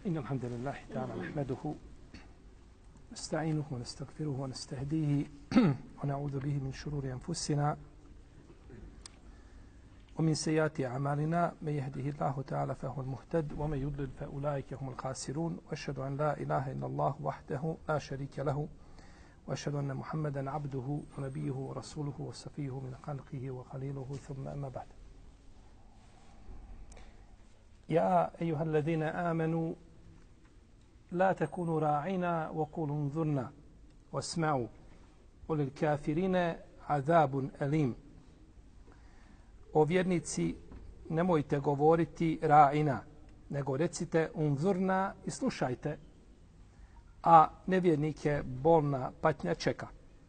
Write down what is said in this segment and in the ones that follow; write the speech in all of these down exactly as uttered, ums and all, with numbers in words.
إن الحمد لله تعالى نحمده نستعينه ونستغفره ونستهديه ونعوذ به من شرور أنفسنا ومن سيئات أعمالنا من يهده الله تعالى فهو المهتد ومن يضلل فأولئك هم الخاسرون وأشهد أن لا إله إلا الله وحده لا شريك له وأشهد أن محمدا عبده ونبيه ورسوله وصفيه من خلقه وخليله ثم أما بعد. يا أيها الذين آمنوا لا تكونوا راعين وقولوا انظرنا واسمعوا وللكافرين عذاب أليم. O vjernici, nemojte govoriti ra'ina, nego recite unzurna i slušajte, a nevjernike bolna patnja čeka.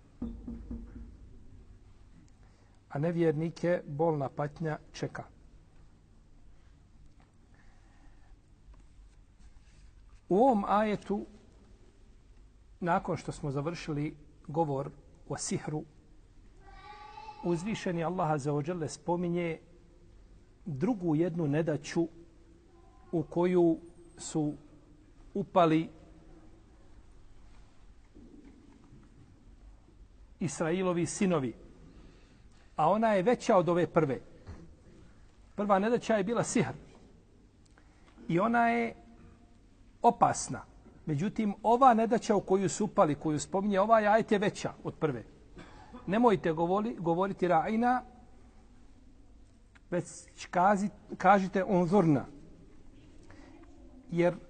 A nevjernike bolna patnja čeka. U ovom ajetu, nakon što smo završili govor o sihru, uzvišeni Allah azza wa dželle spominje drugu jednu nedaću u koju su upali Israilovi sinovi, a ona je veća od ove prve. Prva nedaća je bila sihr i ona je opasna. Međutim, ova nedaća u koju su upali, koju spominje ovaj ajet je veća od prve. Nemojte govori, govoriti ra'ina, već kazi, kažite unzurna. Jer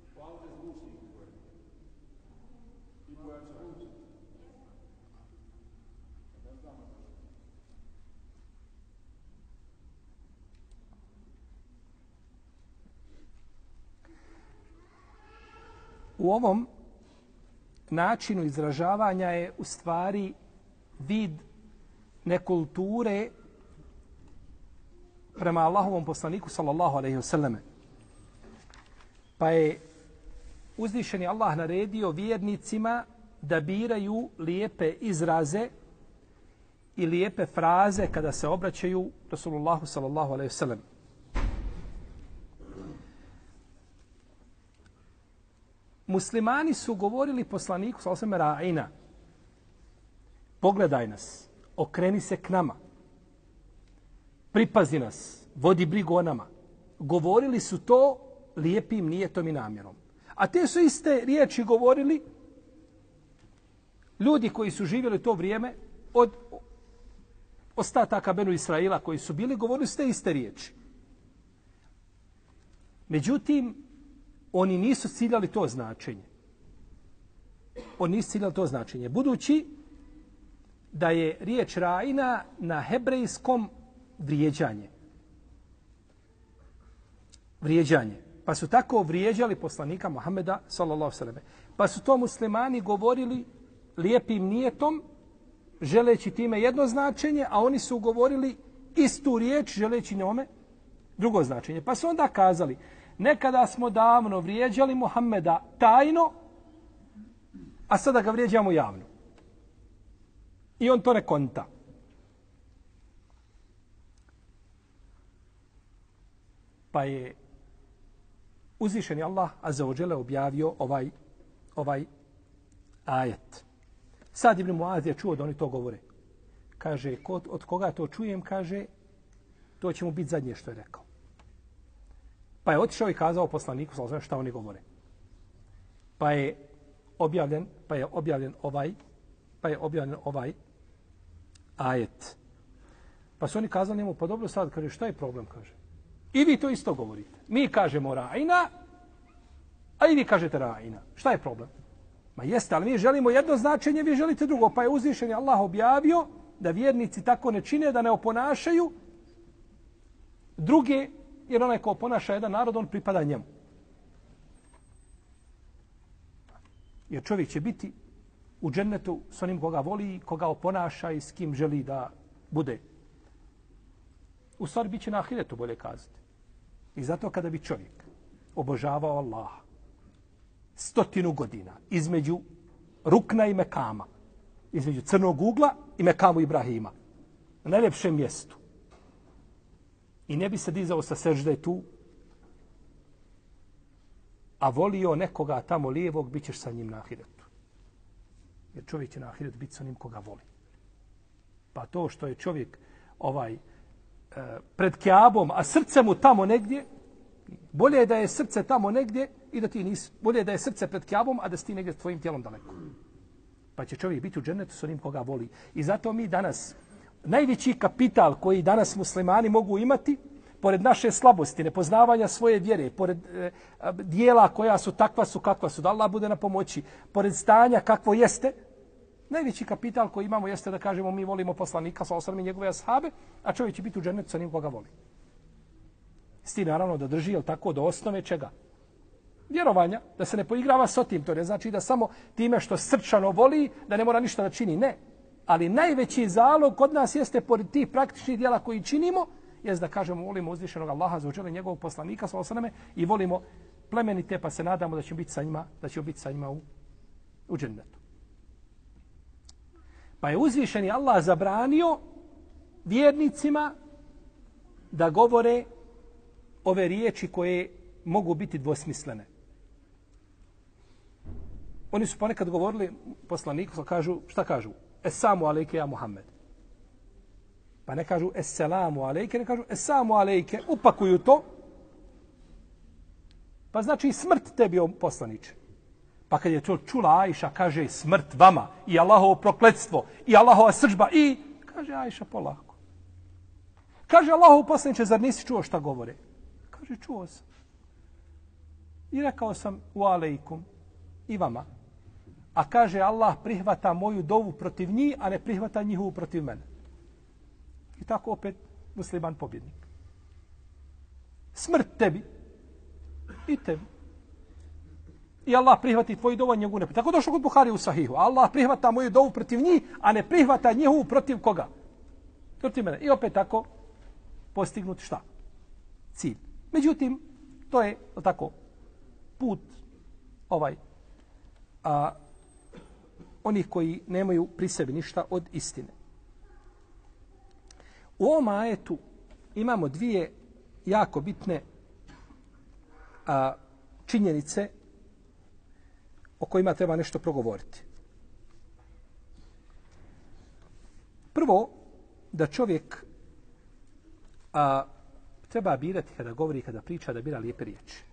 u ovom načinu izražavanja je u stvari vid nekulture prema Allahovom poslaniku sallallahu alejhi ve selleme. Pa je uzvišeni Allah naredio vjernicima da biraju lijepe izraze i lijepe fraze kada se obraćaju Rasulullahu sallallahu alejhi ve sellem. Muslimani su govorili poslaniku sallallahu alejhi ve sellem ra'ina. Pogledaj nas, okreni se k nama, pripazi nas, vodi brigu o nama. Govorili su to lijepim nijetom i namjerom. A te su iste riječi govorili ljudi koji su živjeli to vrijeme od ostataka Benu Israila koji su bili, govorili su te iste riječi. Međutim, oni nisu ciljali to značenje. Oni nisu ciljali to značenje. Budući da je riječ ra'ina na hebrejskom vrijeđanje. Vrijeđanje. Pa su tako vrijeđali poslanika Muhameda sallallahu alejhi ve selleme. Pa su to muslimani govorili lijepim nijetom, želeći time jedno značenje, a oni su govorili istu riječ, želeći njome drugo značenje. Pa su onda kazali, nekada smo davno vrijeđali Muhameda tajno, a sada ga vrijeđamo javno. I on to ne konta. Pa je uzvišeni Allah azza wa dželle objavio ovaj, ovaj ajet. Sad Ibn Muaz je čuo da oni to govore. Kaže, kod, od koga to čujem, kaže, to će mu biti zadnje što je rekao. Pa je otišao i kazao poslaniku sallallahu alejhi ve sellem šta oni govore. Pa je objavljen, pa je objavljen ovaj pa je objavljen ovaj ajet. Pa su oni kazali njemu, pa dobro sad, kaže, šta je problem, kaže. I vi to isto govorite. Mi kažemo ra'ina, a i vi kažete ra'ina. Šta je problem? Ma jeste, ali mi želimo jedno značenje, vi želite drugo. Pa je uzvišeni Allah objavio da vjernici tako ne čine, da ne oponašaju druge, jer onaj ko oponaša jedan narod, on pripada njemu. Jer čovjek će biti u džennetu s onim koga voli, koga oponaša i s kim želi da bude. U stvari bit će na ahiretu, bolje kazati. I zato kada bi čovjek obožavao Allaha stotinu godina između Rukna i Mekama, između Crnog ugla i Mekamu Ibrahima, na najljepšem mjestu, i ne bi se dizao sa sežde tu, a volio nekoga tamo lijevog, bit ćeš sa njim na ahiretu. Jer čovjek će na ahiretu biti sa onim koga voli. Pa to što je čovjek ovaj e, pred Kjabom, a srce mu tamo negdje, bolje je da je srce tamo negdje i da ti nisi. Bolje je da je srce pred Kjabom, a da si ti negdje s tvojim tijelom daleko. Pa će čovjek biti u džennetu s onim koga voli. I zato mi danas, najveći kapital koji danas muslimani mogu imati, pored naše slabosti, nepoznavanja svoje vjere, pored e, dijela koja su takva su kakva su, da Allah bude na pomoći, pored stanja kakvo jeste, najveći kapital koji imamo jeste da kažemo mi volimo poslanika sallallahu alejhi ve sellem i njegove ashabe, a čovjek će biti u džennetu sa onim koga voli. Sti naravno da drži, jel tako, do osnove čega? Vjerovanja, da se ne poigrava s otim, to ne znači da samo time što srčano voli, da ne mora ništa da čini, ne. Ali najveći zalog kod nas jeste, pored tih praktičnih dijela koji činimo, jest da kažemo volimo uzvišenog Allaha za uđele njegovog poslanika sallallahu alejhi ve selleme i volimo plemenite, pa se nadamo da ćemo biti sa njima, da ćemo biti sa njima u, u džennetu. Pa je uzvišeni Allah zabranio vjernicima da govore ove riječi koje mogu biti dvosmislene. Oni su ponekad govorili poslaniku, kažu, šta kažu? Esamu alejke ja Muhammed. Pa ne kažu esselamu alejke, ne kažu esamu alejke, upakuju to. Pa znači smrt tebi o poslaniče. Pa kad je to čula Ajša, kaže smrt vama i Allahovo prokletstvo i Allahova srdžba i kaže Ajša polako. Kaže Allahov poslaniče, zar nisi čuo šta govore? Kaže čuo sam. I rekao sam u alejkum i vama. A kaže Allah prihvata moju dovu protiv njih, a ne prihvata njihovu protiv mene. I tako opet musliman pobjednik. Smrt tebi i tebi. I Allah prihvati tvoju dovu, a njegovu ne prihvata. Tako došlo kod Buhari u Sahihu. Allah prihvata moju dovu protiv njih, a ne prihvata njihovu protiv koga? Protiv mene. I opet tako postignut šta? Cilj. Međutim, to je tako put ovaj a, onih koji nemaju pri sebi ništa od istine. U ovom ajetu imamo dvije jako bitne a, činjenice o kojima treba nešto progovoriti. Prvo, da čovjek a, treba birati kada govori, kada priča, da bira lijepe riječi.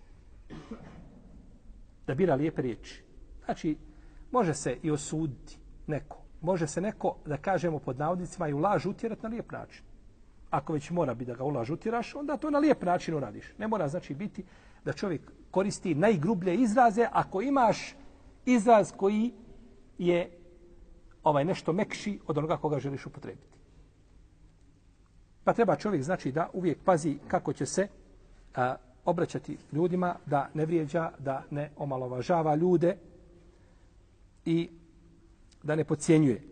Da bira lijepe riječi. Znači, može se i osuditi neko. Može se neko, da kažemo pod navodnicima, i u laž utjerati na lijep način. Ako već mora biti da ga u laž utjeraš, onda to na lijep način uradiš. Ne mora znači biti da čovjek koristi najgrublje izraze ako imaš izraz koji je ovaj nešto mekši od onoga koga želiš upotrebiti. Pa treba čovjek znači da uvijek pazi kako će se a, obraćati ljudima, da ne vrijeđa, da ne omalovažava ljude i da ne podcjenjuje.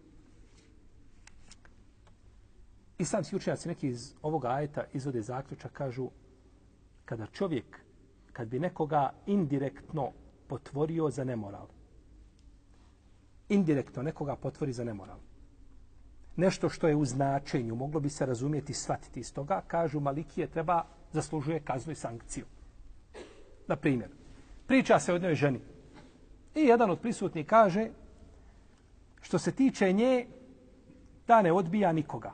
Islamski učenjaci neki iz ovoga ajeta izvode zaključak, kažu kada čovjek, kad bi nekoga indirektno potvorio za nemoral, indirektno nekoga potvori za nemoral, nešto što je u značenju, moglo bi se razumjeti, shvatiti iz toga, kažu Malikije treba, zaslužuje kaznu i sankciju. Na primjer, priča se o jednoj ženi i jedan od prisutnih kaže što se tiče nje, ta ne odbija nikoga.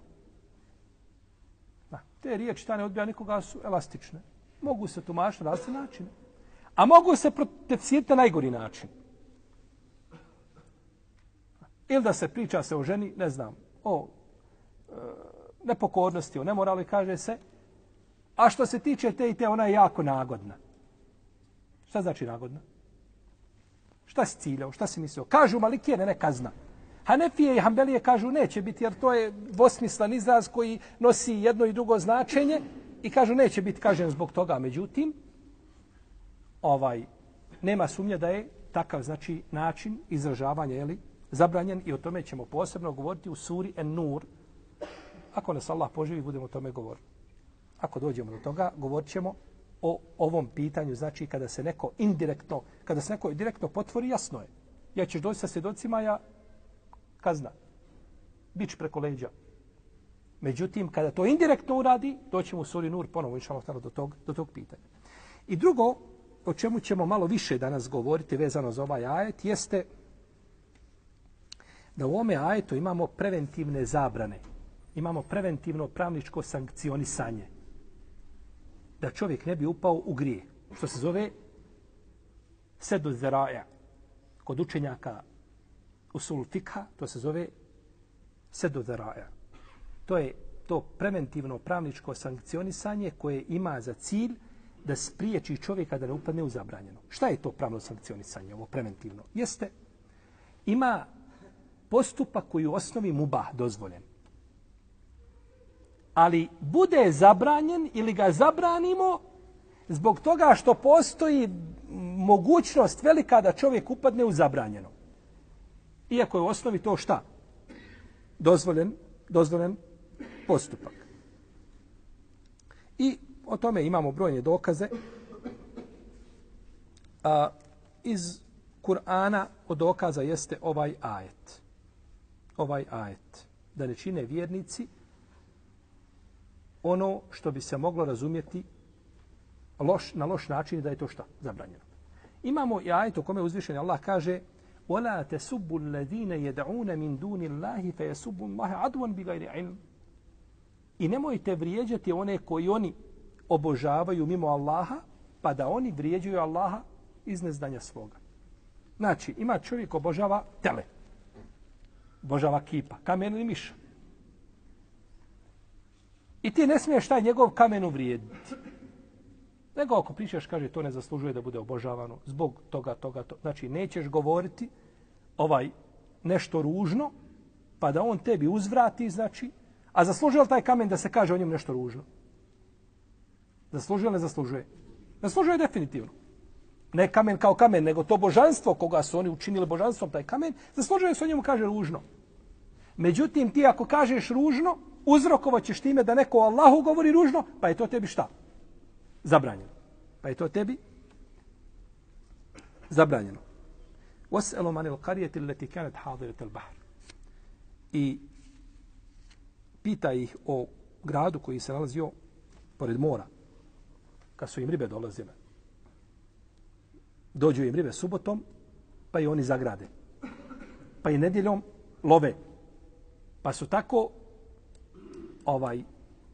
Da, te riječi ta ne odbija nikoga su elastične. Mogu se tumačiti na različite načine. A mogu se tefsiriti na najgori način. Ili da se priča se o ženi, ne znam, o e, nepokornosti, o nemorali, kaže se, a što se tiče te i te, ona je jako nagodna. Šta znači nagodna? Šta si ciljao? Šta si mislio? Kažu Malikije, ne, ne kazna. Hanefije i Hanbelije kažu neće biti, jer to je dvosmislan izraz koji nosi jedno i drugo značenje i kažu neće biti kažen zbog toga. Međutim, ovaj, nema sumnje da je takav znači način izražavanja je li, zabranjen i o tome ćemo posebno govoriti u suri En-Nur. Ako nas Allah poživi, budemo o tome govoriti. Ako dođemo do toga, govorit ćemo o ovom pitanju, znači kada se neko indirektno, kada se neko direktno potvori, jasno je. Ja ćeš doći sa svjedocima, ja kazna. Bić preko leđa. Međutim, kada to indirektno uradi, doćemo u suri Nur ponovo, inša Allah, do tog, do tog pitanja. I drugo, o čemu ćemo malo više danas govoriti vezano za ovaj ajet, jeste da u ovome ajetu imamo preventivne zabrane. Imamo preventivno pravničko sankcionisanje. Da čovjek ne bi upao u grije. Što se zove sedu zeraja. Kod učenjaka usul fikha to se zove sedu zeraja. To je to preventivno pravničko sankcionisanje koje ima za cilj da spriječi čovjeka da ne upadne u zabranjeno. Šta je to pravno sankcionisanje, ovo preventivno? Jeste, ima postupak koji u osnovi mubah dozvoljen. Ali bude zabranjen ili ga zabranimo zbog toga što postoji mogućnost velika da čovjek upadne u zabranjeno. Iako je u osnovi to šta? Dozvoljen, dozvoljen postupak. I o tome imamo brojne dokaze. A, iz Kur'ana od dokaza jeste ovaj ajet. Ovaj ajet. Da ne čine vjernici ono što bi se moglo razumjeti loš, na loš način da je to šta? Zabranjeno. Imamo i ajet u kome uzvišeni Allah kaže وَلَا تَسُبُّ الَّذِينَ يَدْعُونَ مِنْ دُونِ اللَّهِ فَيَسُبُّ اللَّهَ عَدْوًا بِغَيْرِ عِلْمٍ. I nemojte vrijeđati one koji oni obožavaju mimo Allaha, pa da oni vrijeđuju Allaha iz neznanja svoga. Znači, ima čovjek obožava tele. Obožava kipa, kamen ili miša. I ti ne smiješ taj njegov kamen uvrijediti. Nego ako pričaš, kaže, to ne zaslužuje da bude obožavano zbog toga, toga, toga. Znači, nećeš govoriti ovaj nešto ružno, pa da on tebi uzvrati, znači, a zaslužuje li taj kamen da se kaže o njemu nešto ružno? Zaslužuje li ne zaslužuje? Zaslužuje definitivno. Ne kamen kao kamen, nego to božanstvo koga su oni učinili božanstvom, taj kamen, zaslužuje se o njemu kaže ružno. Međutim, ti ako kažeš ružno, uzrokovat ćeš time da neko Allahu govori ružno, pa je to tebi šta? Zabranjeno. Pa je to tebi zabranjeno. وَسْأَلُوا مَنِ الْقَرِيَةِ الَّتِي كَانَتْ حَاضِرَةَ الْبَحْرِ. I pita ih o gradu koji se nalazio pored mora, kad su im ribe dolazile. Dođu im ribe subotom, pa i oni zagrade. Pa i nedjeljom love. Pa su tako ovaj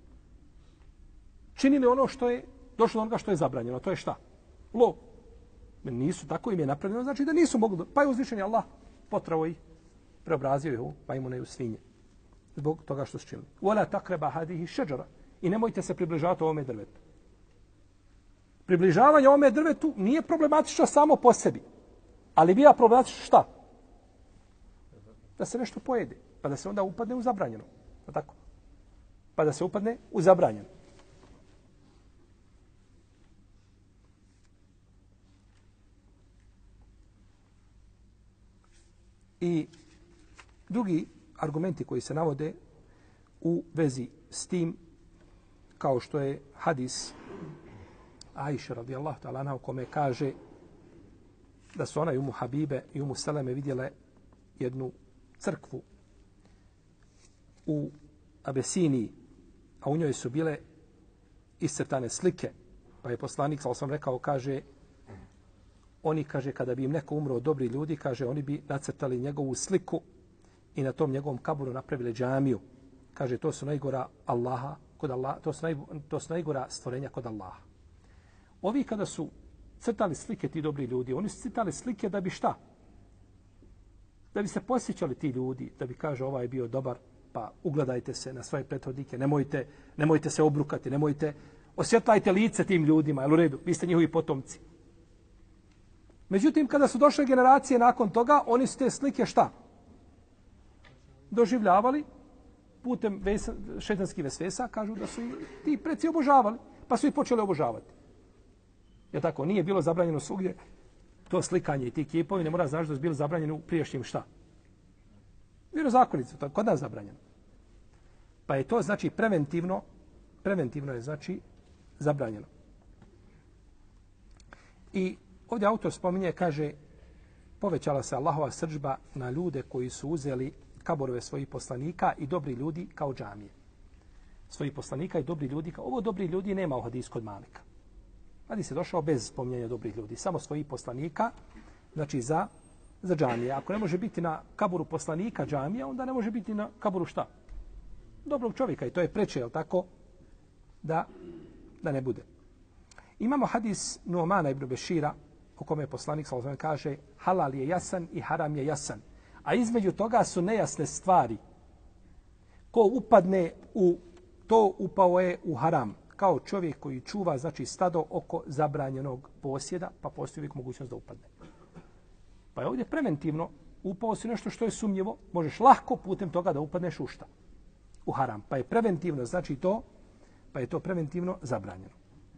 činili ono što je došlo do onoga što je zabranjeno. To je šta? Lov. Nisu, tako im je napravljeno, znači da nisu mogli. Pa je uzvišen Allah potravo ih, preobrazio ih u majmune i u svinje. Zbog toga što su činili. وَلَا تَقْرَبَ هَذِهِ شَجَرَ. I nemojte se približavati ovome drvetu. Približavanje ovome drvetu nije problematično samo po sebi. Ali bija problematično šta? Da se nešto pojede. Pa da se onda upadne u zabranjeno. Pa tako? Pa da se upadne u zabranjeno. I drugi argumenti koji se navode u vezi s tim, kao što je hadis Aisha radijallahu ta'ala anha u kome kaže da su ona i Umu Habibe i Umu Seleme vidjele jednu crkvu u Abesiniji, a u njoj su bile iscrtane slike. Pa je poslanik, sal sam rekao, kaže, oni, kaže, kada bi im neko umro od dobri ljudi, kaže, oni bi nacrtali njegovu sliku i na tom njegovom kaburu napravili džamiju. Kaže, to su najgora Allaha, kod Allaha, to su, naj, to su najgora stvorenja kod Allaha. Ovi kada su crtali slike ti dobri ljudi, oni su crtali slike da bi šta? Da bi se posjećali ti ljudi, da bi kaže ovaj je bio dobar, pa ugledajte se na svoje prethodnike, nemojte, nemojte se obrukati, nemojte, osvjetlajte lice tim ljudima, jel u redu, vi ste njihovi potomci. Međutim, kada su došle generacije nakon toga, oni su te slike šta? Doživljavali putem ves, šetanskih vesvesa, kažu da su i ti preci obožavali, pa su ih počeli obožavati. Je tako? Nije bilo zabranjeno svugdje to slikanje i ti kipovi, ne mora znaći da su bili zabranjeni u prijašnjim šta? Vjerozakonicu, to kod nas zabranjeno. Pa je to znači preventivno, preventivno je znači zabranjeno. I ovdje autor spominje, kaže, povećala se Allahova srdžba na ljude koji su uzeli kaborove svojih poslanika i dobri ljudi kao džamije. Svojih poslanika i dobri ljudi, kao ovo dobri ljudi nema u hadisu kod Malika. Hadis je došao bez spominjanja dobrih ljudi, samo svojih poslanika, znači za, za džamije. Ako ne može biti na kaburu poslanika džamija, onda ne može biti na kaburu šta? Dobrog čovjeka i to je preče, jel tako, da, da ne bude. Imamo hadis Nuomana ibn Bešira, u kome je poslanik sallallahu alejhi ve sellem kaže halal je jasan i haram je jasan. A između toga su nejasne stvari. Ko upadne u to, upao je u haram. Kao čovjek koji čuva, znači, stado oko zabranjenog posjeda, pa postoji uvijek mogućnost da upadne. Pa je ovdje preventivno, upao si nešto što je sumnjivo, možeš lahko putem toga da upadneš u šta? U haram. Pa je preventivno, znači to, pa je to preventivno zabranjeno.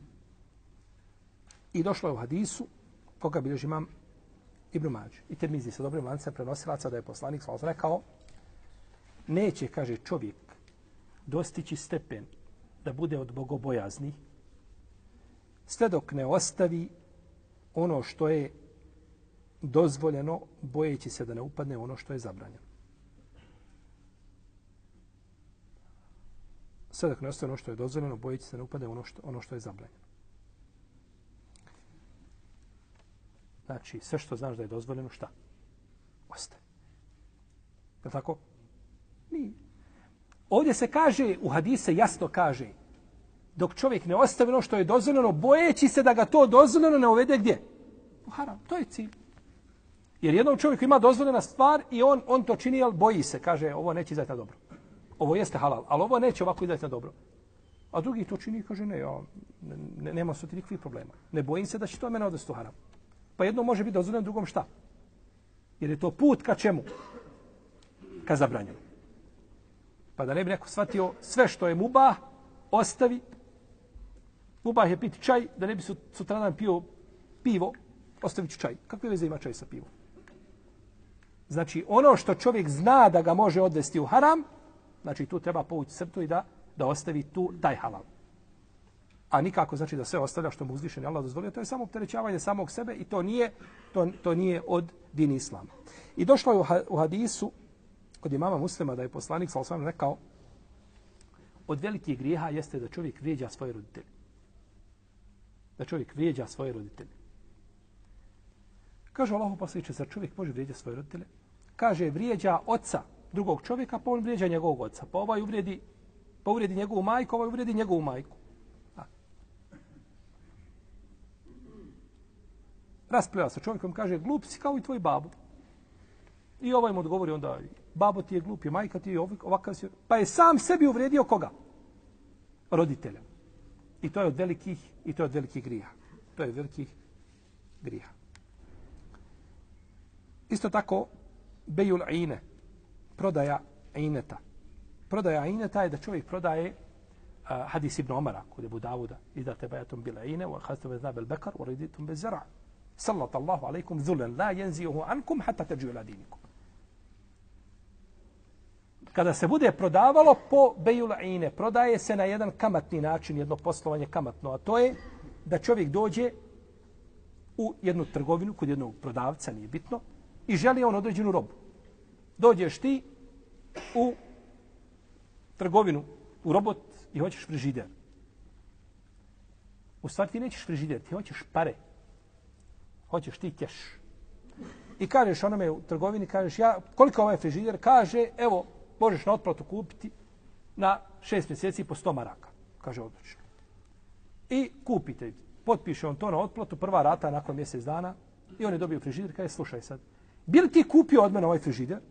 I došlo je u hadisu, koga bilježi imam Ibn Mađe. I Tirmizi sa dobrim lancem prenosilaca da je poslanik sallallahu alejhi ve sellem rekao, neće, kaže, čovjek dostići stepen da bude od bogobojaznih, sve dok ne ostavi ono što je dozvoljeno, bojeći se da ne upadne ono što je zabranjeno. Sve dok ne ostavi ono što je dozvoljeno, bojeći se da ne upadne ono što, ono što je zabranjeno. Znači, sve što znaš da je dozvoljeno, šta? Ostavi. Je tako? Nije. Ovdje se kaže, u hadise jasno kaže, dok čovjek ne ostavi ono što je dozvoljeno, bojeći se da ga to dozvoljeno ne uvede gdje? U haram. To je cilj. Jer jednom čovjeku ima dozvoljena stvar i on, on to čini, ali boji se. Kaže, ovo neće izaći na dobro. Ovo jeste halal, ali ovo neće ovako izaći na dobro. A drugi to čini i kaže, ne, ja, ne, nema su ti nikakvih problema. Ne bojim se da će to mene odvesti u haram. Pa jedno može biti dozvoljeno, drugom šta? Jer je to put ka čemu? Ka zabranjeno. Pa da ne bi neko shvatio sve što je mubah, ostavi. Mubah je piti čaj, da ne bi sutradan pio pivo, ostavit ću čaj. Kakve veze ima čaj sa pivom? Znači, ono što čovjek zna da ga može odvesti u haram, znači tu treba povući crtu i da, da ostavi tu taj halal. A nikako znači da sve ostavlja što mu uzvišeni Allah dozvolio, to je samo opterećavanje samog sebe i to nije, to, to nije od dini islama. I došlo je u hadisu kod imama Muslima da je poslanik sallallahu alejhi ve sellem rekao, od velikih grijeha jeste da čovjek vrijeđa svoje roditelje. Da čovjek vrijeđa svoje roditelje. Kaže Allahu poslaniče, zar čovjek može vrijeđati svoje roditelje? Kaže, vrijeđa oca drugog čovjeka, pa on vrijeđa njegovog oca. Pa ovaj uvredi, pa uvredi njegovu majku, ovaj uvredi njegovu majku. A. Raspravlja sa čovjekom, kaže, glup si kao i tvoj babu. I ovaj mu odgovori onda, babo ti je glup, je majka ti je ovakav si. Pa je sam sebi uvrijedio koga? Roditelja. I to je od velikih, i to je od velikih grija. To je od velikih grija. Isto tako, bejul ine, prodaja ineta. Prodaja ineta je da čovjek prodaje uh, hadis ibn Omara, kod Ebu Davuda, iza tebajatum bil ine, wa khastum zna bil bekar, wa riditum bil zara. Sallat Allahu alaikum zulen, la jenzijuhu ankum, hatta terđu ila dinikum. Kada se bude prodavalo po bejul ine, prodaje se na jedan kamatni način, jedno poslovanje kamatno, a to je da čovjek dođe u jednu trgovinu, kod jednog prodavca, nije bitno, i želi on određenu robu. Dođeš ti u trgovinu, u robot i hoćeš frižider. U stvari ti nećeš frižider, ti hoćeš pare. Hoćeš ti keš. I kažeš onome u trgovini, kažeš, ja, koliko ovaj frižider? Kaže, evo, možeš na otplatu kupiti na šest mjeseci po sto maraka. Kaže, odlično. I kupite. Potpiše on to na otplatu, prva rata nakon mjesec dana i on je dobio frižider, kaže, slušaj sad, bi li ti kupio od mene ovaj frižider?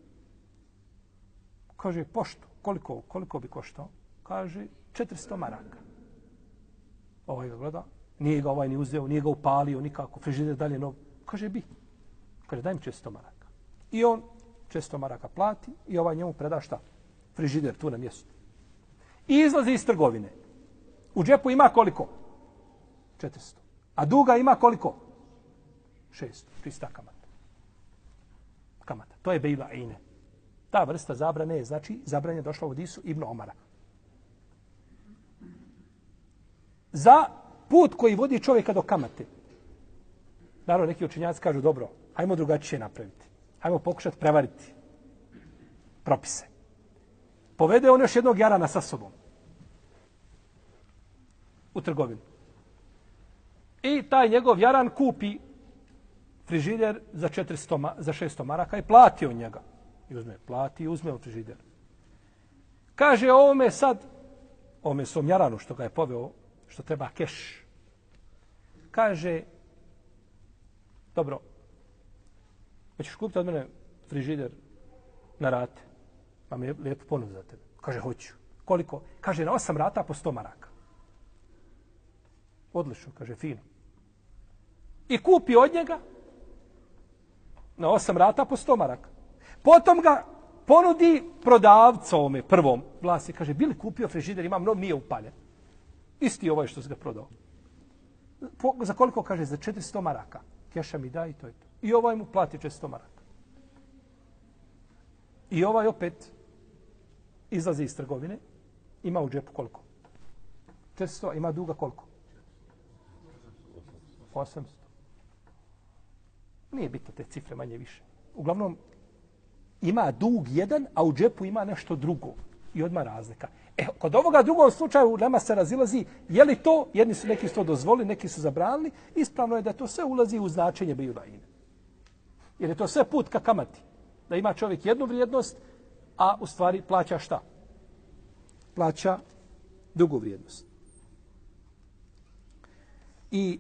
Kaže, pošto, koliko, koliko bi koštao? Kaže, četiristo maraka. Ovaj ga gleda, nije ga ovaj ni uzeo, nije ga upalio nikako, frižider dalje nov. Kaže, bi. Kaže, daj mi četiristo maraka. I on četiristo maraka plati i ovaj njemu preda šta? Frižider tu na mjestu. I izlazi iz trgovine. U džepu ima koliko? četiristo. A duga ima koliko? šesto. Čista kamata. Kamata. To je bejla ine. Ta vrsta zabrane je, znači, zabranje došla u hadisu Ibn Omara. Za put koji vodi čovjeka do kamate. Naravno, neki učenjaci kažu, dobro, hajmo drugačije napraviti. Hajmo pokušati prevariti propise. Povede on još jednog jarana sa sobom u trgovinu. I taj njegov jaran kupi frižider za, četiristo, za šesto maraka i plati on njega. I uzme, plati i uzme on frižider. Kaže ovome sad, ovome svom jaranu što ga je poveo, što treba keš. Kaže, dobro, hoćeš kupiti od mene frižider na rate? Pa mi je lijepo ponud za tebe. Kaže, hoću. Koliko? Kaže, na osam rata po sto maraka. Odlično, kaže, fino. I kupi od njega na osam rata po sto maraka. Potom ga ponudi prodavcu ovome prvom vlasti. Kaže, bili kupio frižider, imam nov, nije upaljen. Isti ovaj što se ga prodao. Po, za koliko? Kaže, za četiristo maraka. Keša mi da i to je to. I ovaj mu plati četiristo maraka. I ovaj opet izlazi iz trgovine. Ima u džepu koliko? četiristo, ima duga koliko? osamsto. Nije bitno te cifre manje više. Uglavnom, ima dug jedan, a u džepu ima nešto drugo. I odmah razlika. E, kod ovoga drugog slučaju nama se razilazi, je li to, jedni su neki su to dozvolili, neki su zabranili, ispravno je da to sve ulazi u značenje bilajine. Jer je to sve put ka kamati. Da ima čovjek jednu vrijednost, a u stvari plaća šta? Plaća drugu vrijednost. I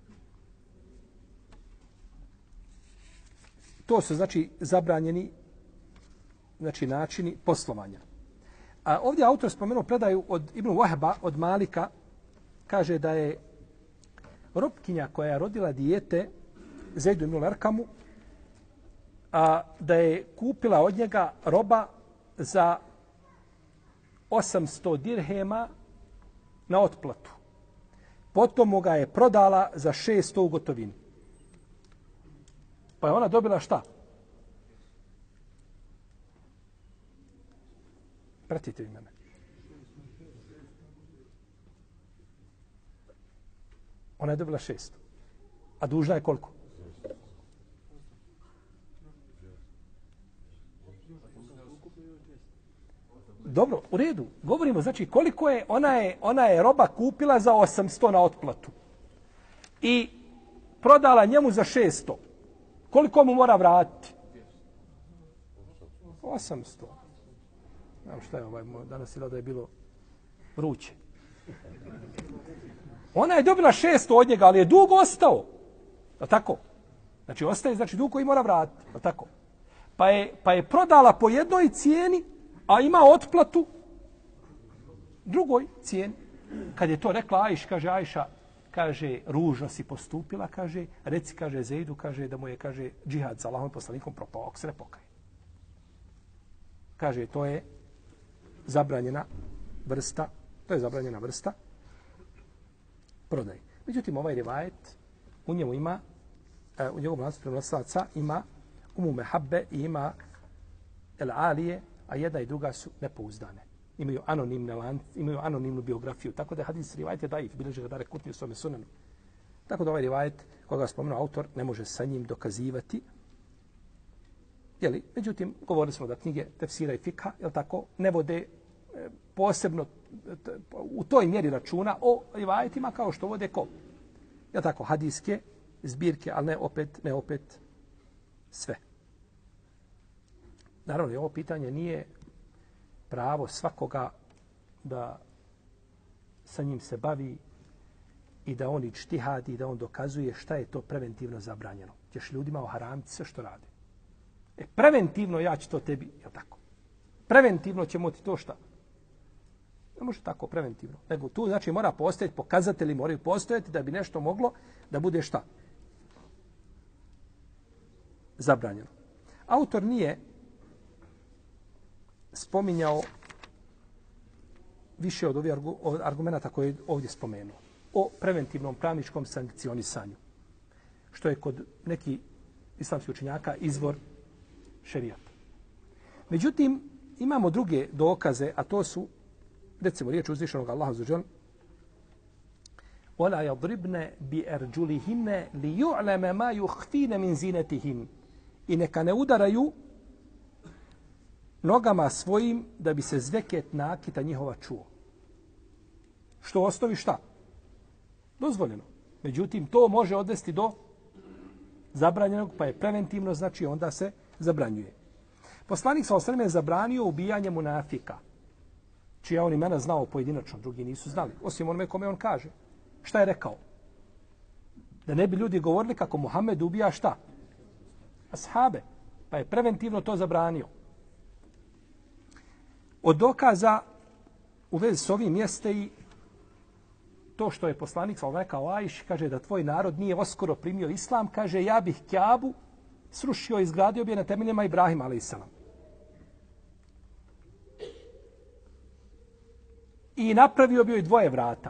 to su, znači, zabranjeni znači, načini poslovanja. A ovdje autor spomenuo predaju od Ibn Wahba, od Malika, kaže da je robkinja koja je rodila dijete Zejdu ibn Arkamu, a da je kupila od njega roba za osamsto dirhema na otplatu. Potom mu ga je prodala za šesto u gotovini. Pa je ona dobila šta? Pratite vi mene. Ona je dobila šesto. A dužna je koliko? Dobro, u redu. Govorimo, znači, koliko je, ona je, ona je roba kupila za osamsto na otplatu. I prodala njemu za šesto. Koliko mu mora vratiti? osamsto. Znam šta je ovaj, danas je da je bilo vruće. Ona je dobila šesto od njega, ali je dug ostao. Da tako? Znači, ostaje, znači, dug koji mora vratiti. Da tako? Pa je, pa je prodala po jednoj cijeni, a ima otplatu drugoj cijeni. Kad je to rekla Ajš, kaže Ajša, kaže, ružno si postupila, kaže, reci, kaže, Zejdu, kaže, da mu je, kaže, džihad sa Allahom poslanikom propao, ako se ne pokaje. Kaže, to je zabranjena vrsta, to je zabranjena vrsta prodaje. Međutim, ovaj rivajet, u njemu ima, u njegovom lancu prenosilaca ima Umu Mehabbe i ima El Alije, a jedna i druga su nepouzdane. Imaju anonimne lanci, imaju anonimnu biografiju. Tako da je hadis rivajet je daif, bilježi ga Dare Kutni u svome sunanu. Tako da ovaj rivajet, koga spomenuo autor, ne može sa njim dokazivati. Jeli? Međutim, govorili smo da knjige tefsira i fikha, jel tako, ne vode posebno u toj mjeri računa o rivajetima kao što vode ko? Jel tako, hadijske zbirke, ali ne opet, ne opet sve. Naravno, ovo pitanje nije pravo svakoga da sa njim se bavi i da on ičtihadi i da on dokazuje šta je to preventivno zabranjeno. Ćeš ljudima oharamiti sve što rade. E, preventivno ja ću to tebi, je tako? Preventivno ćemo ti to šta? Ne može tako preventivno. Nego tu, znači, mora postojati, pokazatelji moraju postojati da bi nešto moglo da bude šta? Zabranjeno. Autor nije spominjao više od ovih argumenta koje je ovdje spomenuo o preventivnom pravničkom sankcionisanju, što je kod nekih islamskih učenjaka izvor šerijata. Međutim, imamo druge dokaze, a to su, recimo, riječ uzvišenog Allaha azza wa džal, وَلَا يَضْرِبْنَ بِأَرْجُلِهِنَّ لِيُعْلَمَ مَا يُخْفِينَ مِنْ زِينَتِهِنَّ. I neka ne udaraju nogama svojim da bi se zveket nakita njihova čuo. Što u osnovi šta? Dozvoljeno. Međutim, to može odvesti do zabranjenog, pa je preventivno, znači onda se zabranjuje. Poslanik sallallahu alejhi ve sellem je zabranio ubijanje munafika, čija on imena znao pojedinačno, drugi nisu znali, osim onome kome on kaže. Šta je rekao? Da ne bi ljudi govorili kako Muhammed ubija šta? Ashabe. Pa je preventivno to zabranio. Od dokaza u vezi s ovim jeste i to što je poslanik sallallahu alejhi ve sellem rekao Ajši, kaže da tvoj narod nije oskoro primio islam, kaže ja bih Kjabu srušio i izgradio bi je na temeljima Ibrahima alejselam. I napravio bi joj dvoje vrata.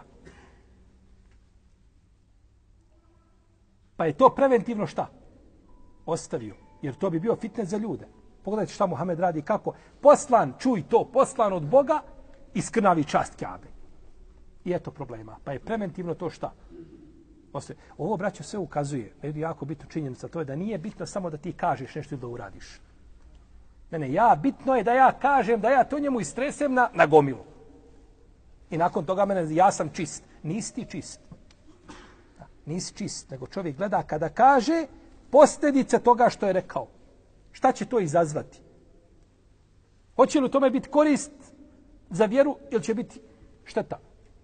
Pa je to preventivno šta? Ostavio. Jer to bi bio fitnes za ljude. Pogledajte šta Muhammed radi, kako poslan, čuj to, poslan od Boga i skrnavi čast Kjabe. I eto problema. Pa je preventivno to šta? Ostavio. Ovo, braćo, sve ukazuje. A ljudi jako bitno činjenica, to je da nije bitno samo da ti kažeš nešto ili da uradiš. Ne, ne, ja, bitno je da ja kažem, da ja to njemu istresem na, na gomilu. I nakon toga mene, ja sam čist. Nisi ti čist. Nisi čist, nego čovjek gleda kada kaže posljedice toga što je rekao. Šta će to izazvati? Hoće li u tome biti korist za vjeru ili će biti šteta?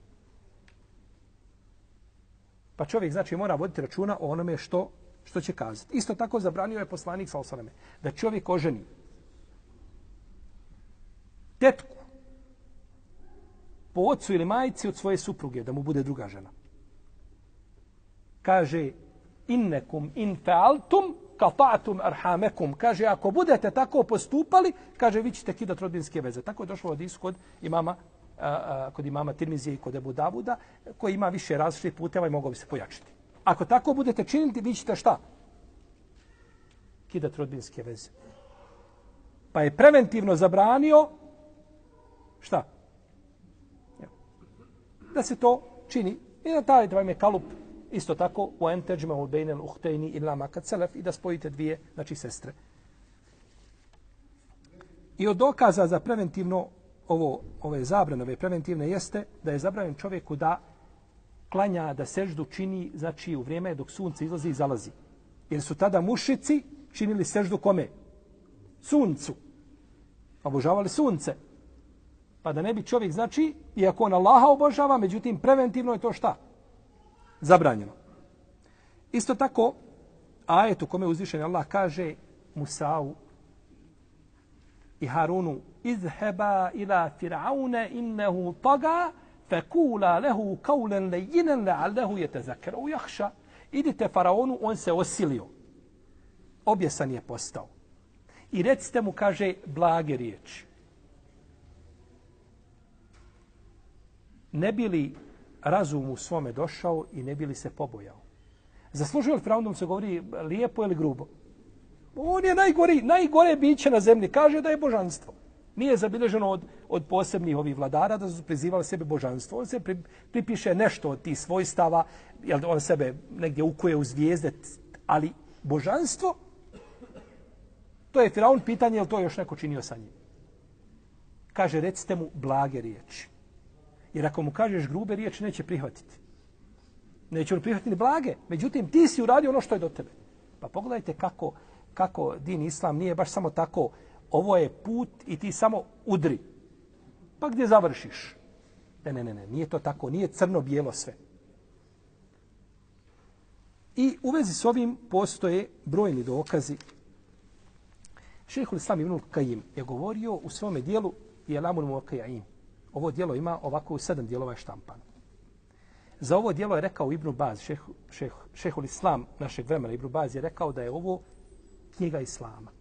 Pa čovjek znači mora voditi računa o onome što, što će kazati. Isto tako zabranio je poslanik sallallahu alejhi ve sellem da čovjek oženi tetku po ocu ili majici od svoje supruge, da mu bude druga žena. Kaže, innekum in fa'altum qata'tum arhamakum. Kaže, ako budete tako postupali, kaže, vi ćete kidati rodbinske veze. Tako je došlo od hadisu kod imama, a, a, kod imama Tirmizije i kod Ebu Davuda, koji ima više različitih puteva i mogao bi se pojačiti. Ako tako budete činiti, vi ćete šta? Kidati rodbinske veze. Pa je preventivno zabranio šta? Da se to čini. I na taj vam je kalup isto tako u enteđima u bejnel uhtejni ila makat selef i da spojite dvije, znači sestre. I od dokaza za preventivno ovo, ove zabranove preventivne jeste da je zabranjen čovjeku da klanja, da seždu čini, znači u vrijeme dok sunce izlazi i zalazi. Jer su tada mušici činili seždu kome? Suncu. Obožavali sunce. Pa da ne bi čovjek, znači, iako on Allaha obožava, međutim, preventivno je to šta? Zabranjeno. Isto tako, ajet u kome uzvišeni Allah kaže Musa'u i Harunu izheba ila fir'aune innehu taga fekula lehu kaulen lejinen le'allehu jetezakera u jahša. Idite faraonu, on se osilio. Objesan je postao. I recite mu, kaže, blage riječi. Ne bi li razum u svome došao i ne bi li se pobojao. Zaslužio li Firaun da mu se govori lijepo ili grubo? On je najgori, najgore biće na zemlji. Kaže da je božanstvo. Nije zabilježeno od, od posebnih ovih vladara da su prizivali sebe božanstvo. On se pri, pripiše nešto od tih svojstava, jel on sebe negdje ukuje u zvijezde, ali božanstvo, to je Firaun pitanje, je li to još neko činio sa njim? Kaže, recite mu blage riječi. Jer ako mu kažeš grube riječi, neće prihvatiti. Neće on prihvatiti ni blage. Međutim, ti si uradio ono što je do tebe. Pa pogledajte kako, kako din islam nije baš samo tako, ovo je put i ti samo udri. Pa gdje završiš? Ne, ne, ne, ne, nije to tako. Nije crno-bijelo sve. I u vezi s ovim postoje brojni dokazi. Šejhul Islam Ibnul Kajim je govorio u svome dijelu I'lamul Muwaqqi'in. Ovo dijelo ima ovako sedam dijelova štampano. Za ovo dijelo je rekao Ibn Baz, šeh, šeh, šehul Islam našeg vremena, Ibn Baz je rekao da je ovo knjiga Islama.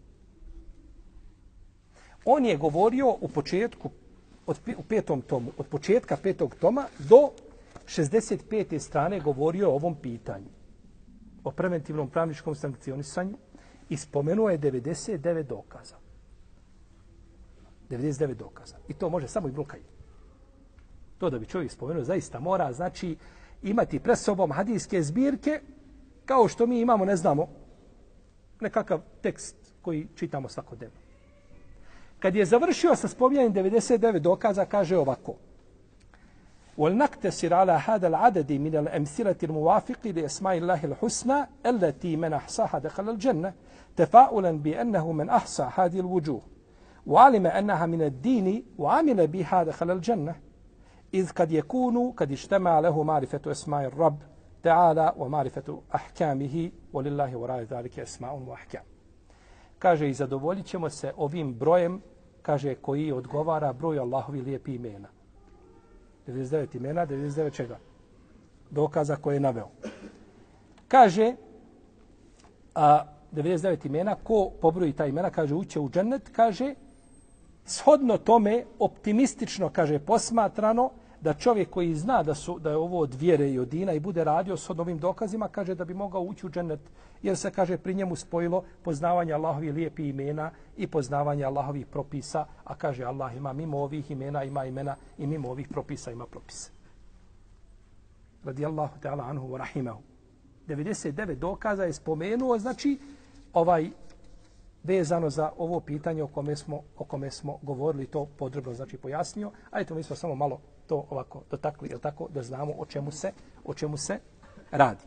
On je govorio u početku, od, u petom tomu, od početka petog toma do šezdeset pete strane govorio o ovom pitanju. O preventivnom pravničkom sankcionisanju i spomenuo je devedeset devet dokaza. devedeset devet dokaza. I to može samo Ibn Kajim. To da bi čovjek spomenuo zaista mora, znači, imati pred sobom hadijske zbirke, kao što mi imamo, ne znamo, nekakav tekst koji čitamo svakodnevno. Kad je završio sa spominjanjem devedeset devet dokaza, kaže ovako. ولنقتصر على هذا العدد من الأمثلة الموافق لأسماء الله الحسنى التي من أحصاها دخل الجنة تفاؤلا بأنه من أحصى هذه الوجوه وعلم أنها من الدين وعمل بها دخل الجنة إذ قد يكون قد اجتمع له معرفة أسماء الرب تعالى ومعرفة أحكامه ولله وراء ذلك أسماء وأحكام. Kaže, i zadovoljit ćemo se ovim brojem, kaže, koji odgovara broju Allahovi lijepi imena. devedeset devet imena, devedeset devet čega? Dokaza koje je naveo. Kaže, a devedeset devet imena, ko pobroji ta imena, kaže, uće u džennet, kaže, shodno tome, optimistično, kaže, posmatrano, da čovjek koji zna da su da je ovo od vjere i od dina i bude radio s ovim dokazima, kaže da bi mogao ući u džennet, jer se, kaže, pri njemu spojilo poznavanje Allahovih lijepih imena i poznavanje Allahovih propisa, a kaže Allah ima mimo ovih imena, ima imena i mimo ovih propisa ima propisa. Radijallahu ta'ala anhu wa rahimahu. devedeset devet dokaza je spomenuo, znači, ovaj vezano za ovo pitanje o kome smo, o kome smo govorili, to podrobno, znači, pojasnio, a eto mi smo samo malo to ovako dotakli, jel tako, da znamo o čemu se, o čemu se radi.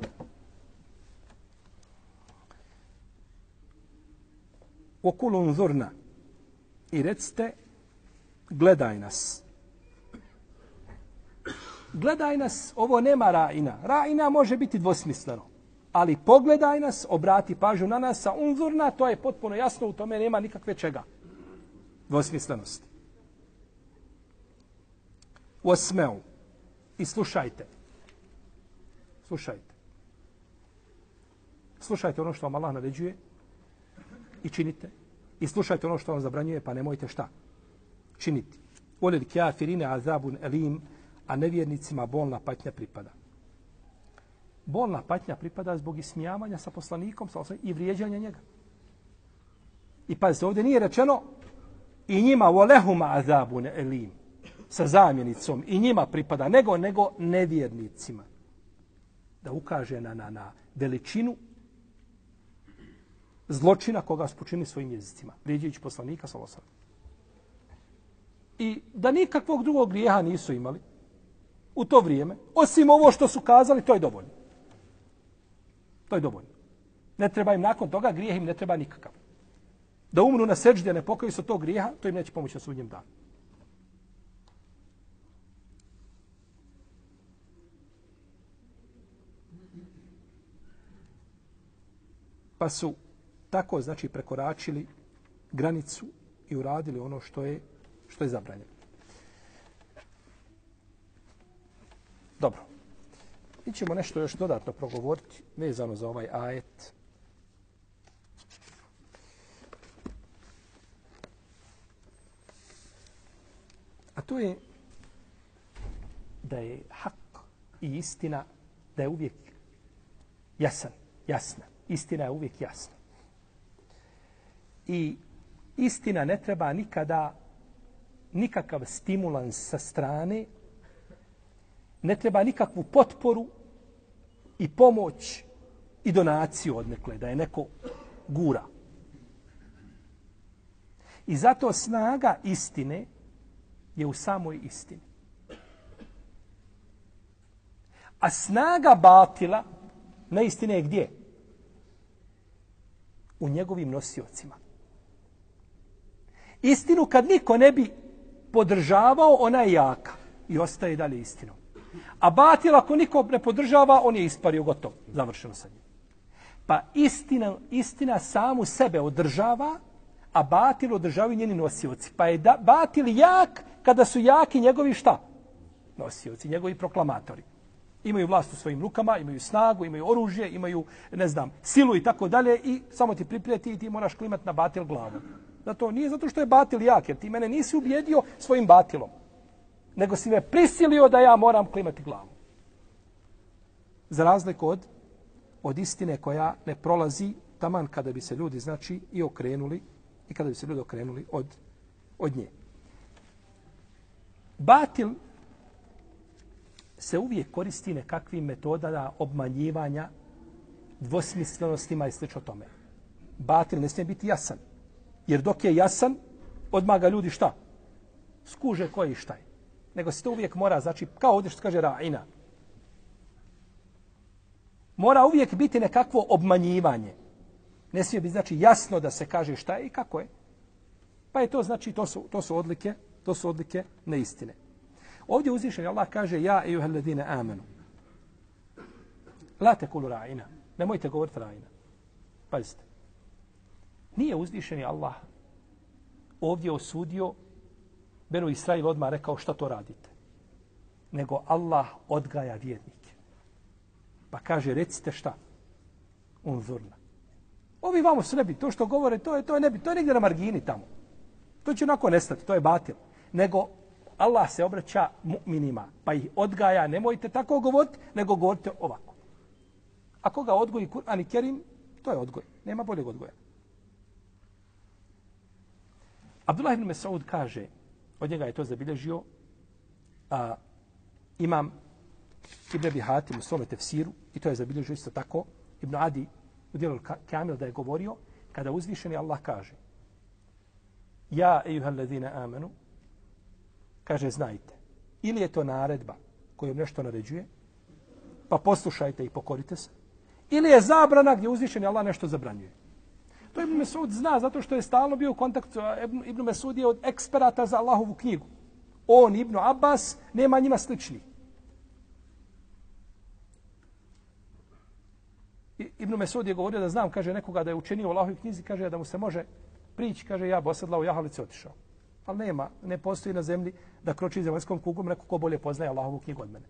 Okulu unzurna i recite, gledaj nas. Gledaj nas, ovo nema ra'ina. Ra'ina može biti dvosmisleno, ali pogledaj nas, obrati pažnju na nas, a unzurna, to je potpuno jasno, u tome nema nikakve čega. Dvosmislenosti. Wasma'u. I slušajte. Slušajte. Slušajte ono što vam Allah naređuje i činite. I slušajte ono što vam zabranjuje, pa nemojte šta? Činiti. Volil kafirine azabun elim, a nevjernicima bolna patnja pripada. Bolna patnja pripada zbog ismijavanja sa poslanikom i vrijeđanja njega. I pazite, ovdje nije rečeno i njima volehuma azabun elim, sa zamjenicom, i njima pripada, nego nego nevjernicima. Da ukaže na, na, na veličinu zločina koga su počinili svojim jezicima, vrijeđajući poslanika sallallahu alejhi ve sellem. I da nikakvog drugog grijeha nisu imali u to vrijeme, osim ovo što su kazali, to je dovoljno. To je dovoljno. Ne treba im nakon toga, grijeh im ne treba nikakav. Da umru na seđde, ne pokaju se tog grijeha, to im neće pomoći na sudnjem danu. Pa su tako, znači, prekoračili granicu i uradili ono što je, što je zabranjeno. Dobro. Mi ćemo nešto još dodatno progovoriti vezano za ovaj ajet. A to je da je hak i istina, da je uvijek jasan, jasna. Istina je uvijek jasna. I istina ne treba nikada nikakav stimulans sa strane, ne treba nikakvu potporu i pomoć i donaciju odnekle, da je neko gura. I zato snaga istine je u samoj istini. A snaga batila na istine je gdje? U njegovim nosiocima. Istinu kad niko ne bi podržavao, ona je jaka i ostaje dalje istinom. A batil ako niko ne podržava, on je ispario, gotovo, završeno sa njim. Pa istina, istina samu sebe održava, a batil održavaju njeni nosioci. Pa je da, batil jak kada su jaki njegovi šta? Nosioci, njegovi proklamatori. Imaju vlast u svojim rukama, imaju snagu, imaju oružje, imaju, ne znam, silu i tako dalje i samo ti priprijeti i ti moraš klimati na batil glavu. Zato nije zato što je batil jak, jer ti mene nisi ubijedio svojim batilom, nego si me prisilio da ja moram klimati glavu. Za razliku od, od istine koja ne prolazi taman kada bi se ljudi, znači, i okrenuli, i kada bi se ljudi okrenuli od, od nje. Batil se uvijek koristi nekakvim metodama obmanjivanja, dvosmislenostima i slično tome. Batil ne smije biti jasan. Jer dok je jasan, odmah ga ljudi šta? Skuže koji šta je. nego se to uvijek mora, znači, kao ovdje što kaže ra'ina. Mora uvijek biti nekakvo obmanjivanje. Ne smije biti, znači, jasno da se kaže šta je i kako je. Pa je to, znači, to su, to su odlike, to su odlike neistine. Ovdje uzvišeni Allah kaže, ja ejuhalladine amenu. La tekulu ra'ina. Nemojte govoriti ra'ina. Pazite. Nije uzvišeni Allah ovdje osudio Benu Israil odmah rekao šta to radite. Nego Allah odgaja vjernike. Pa kaže, recite šta? Unzurna. Ovi vamo srbi, to što govore, to je, to je, nebi, to je negdje na margini tamo. To će onako nestati, to je batil. Nego Allah se obraća mu'minima, pa ih odgaja, nemojte tako govoriti, nego govorite ovako. Ako ga odgoji Kur'an i Kerim, to je odgoj. Nema boljeg odgoja. Abdullah ibn Mes'ud kaže, od njega je to zabilježio, a, imam Ibn Abi Hatim u svome tefsiru, i to je zabilježio isto tako, Ibn Adi u dijelu Kamil da je govorio, kada uzvišeni Allah kaže, ja, ejuhalladine amenu, kaže, znajte, ili je to naredba kojom nešto naređuje, pa poslušajte i pokorite se, ili je zabrana gdje uzvišeni Allah nešto zabranjuje. To Ibn Mesud zna zato što je stalno bio u kontaktu. Ibn Mesud je od eksperata za Allahovu knjigu. On, Ibn Abbas, nema njima slični. Ibn Mesud je govorio da znam, kaže, nekoga da je učenio u Allahovoj knjizi, kaže da mu se može prići, kaže, ja bi osadla u jahalici otišao. Ali nema, ne postoji na zemlji da kroči zemaljskom kugom neko ko bolje poznaje Allahovu knjigu od mene.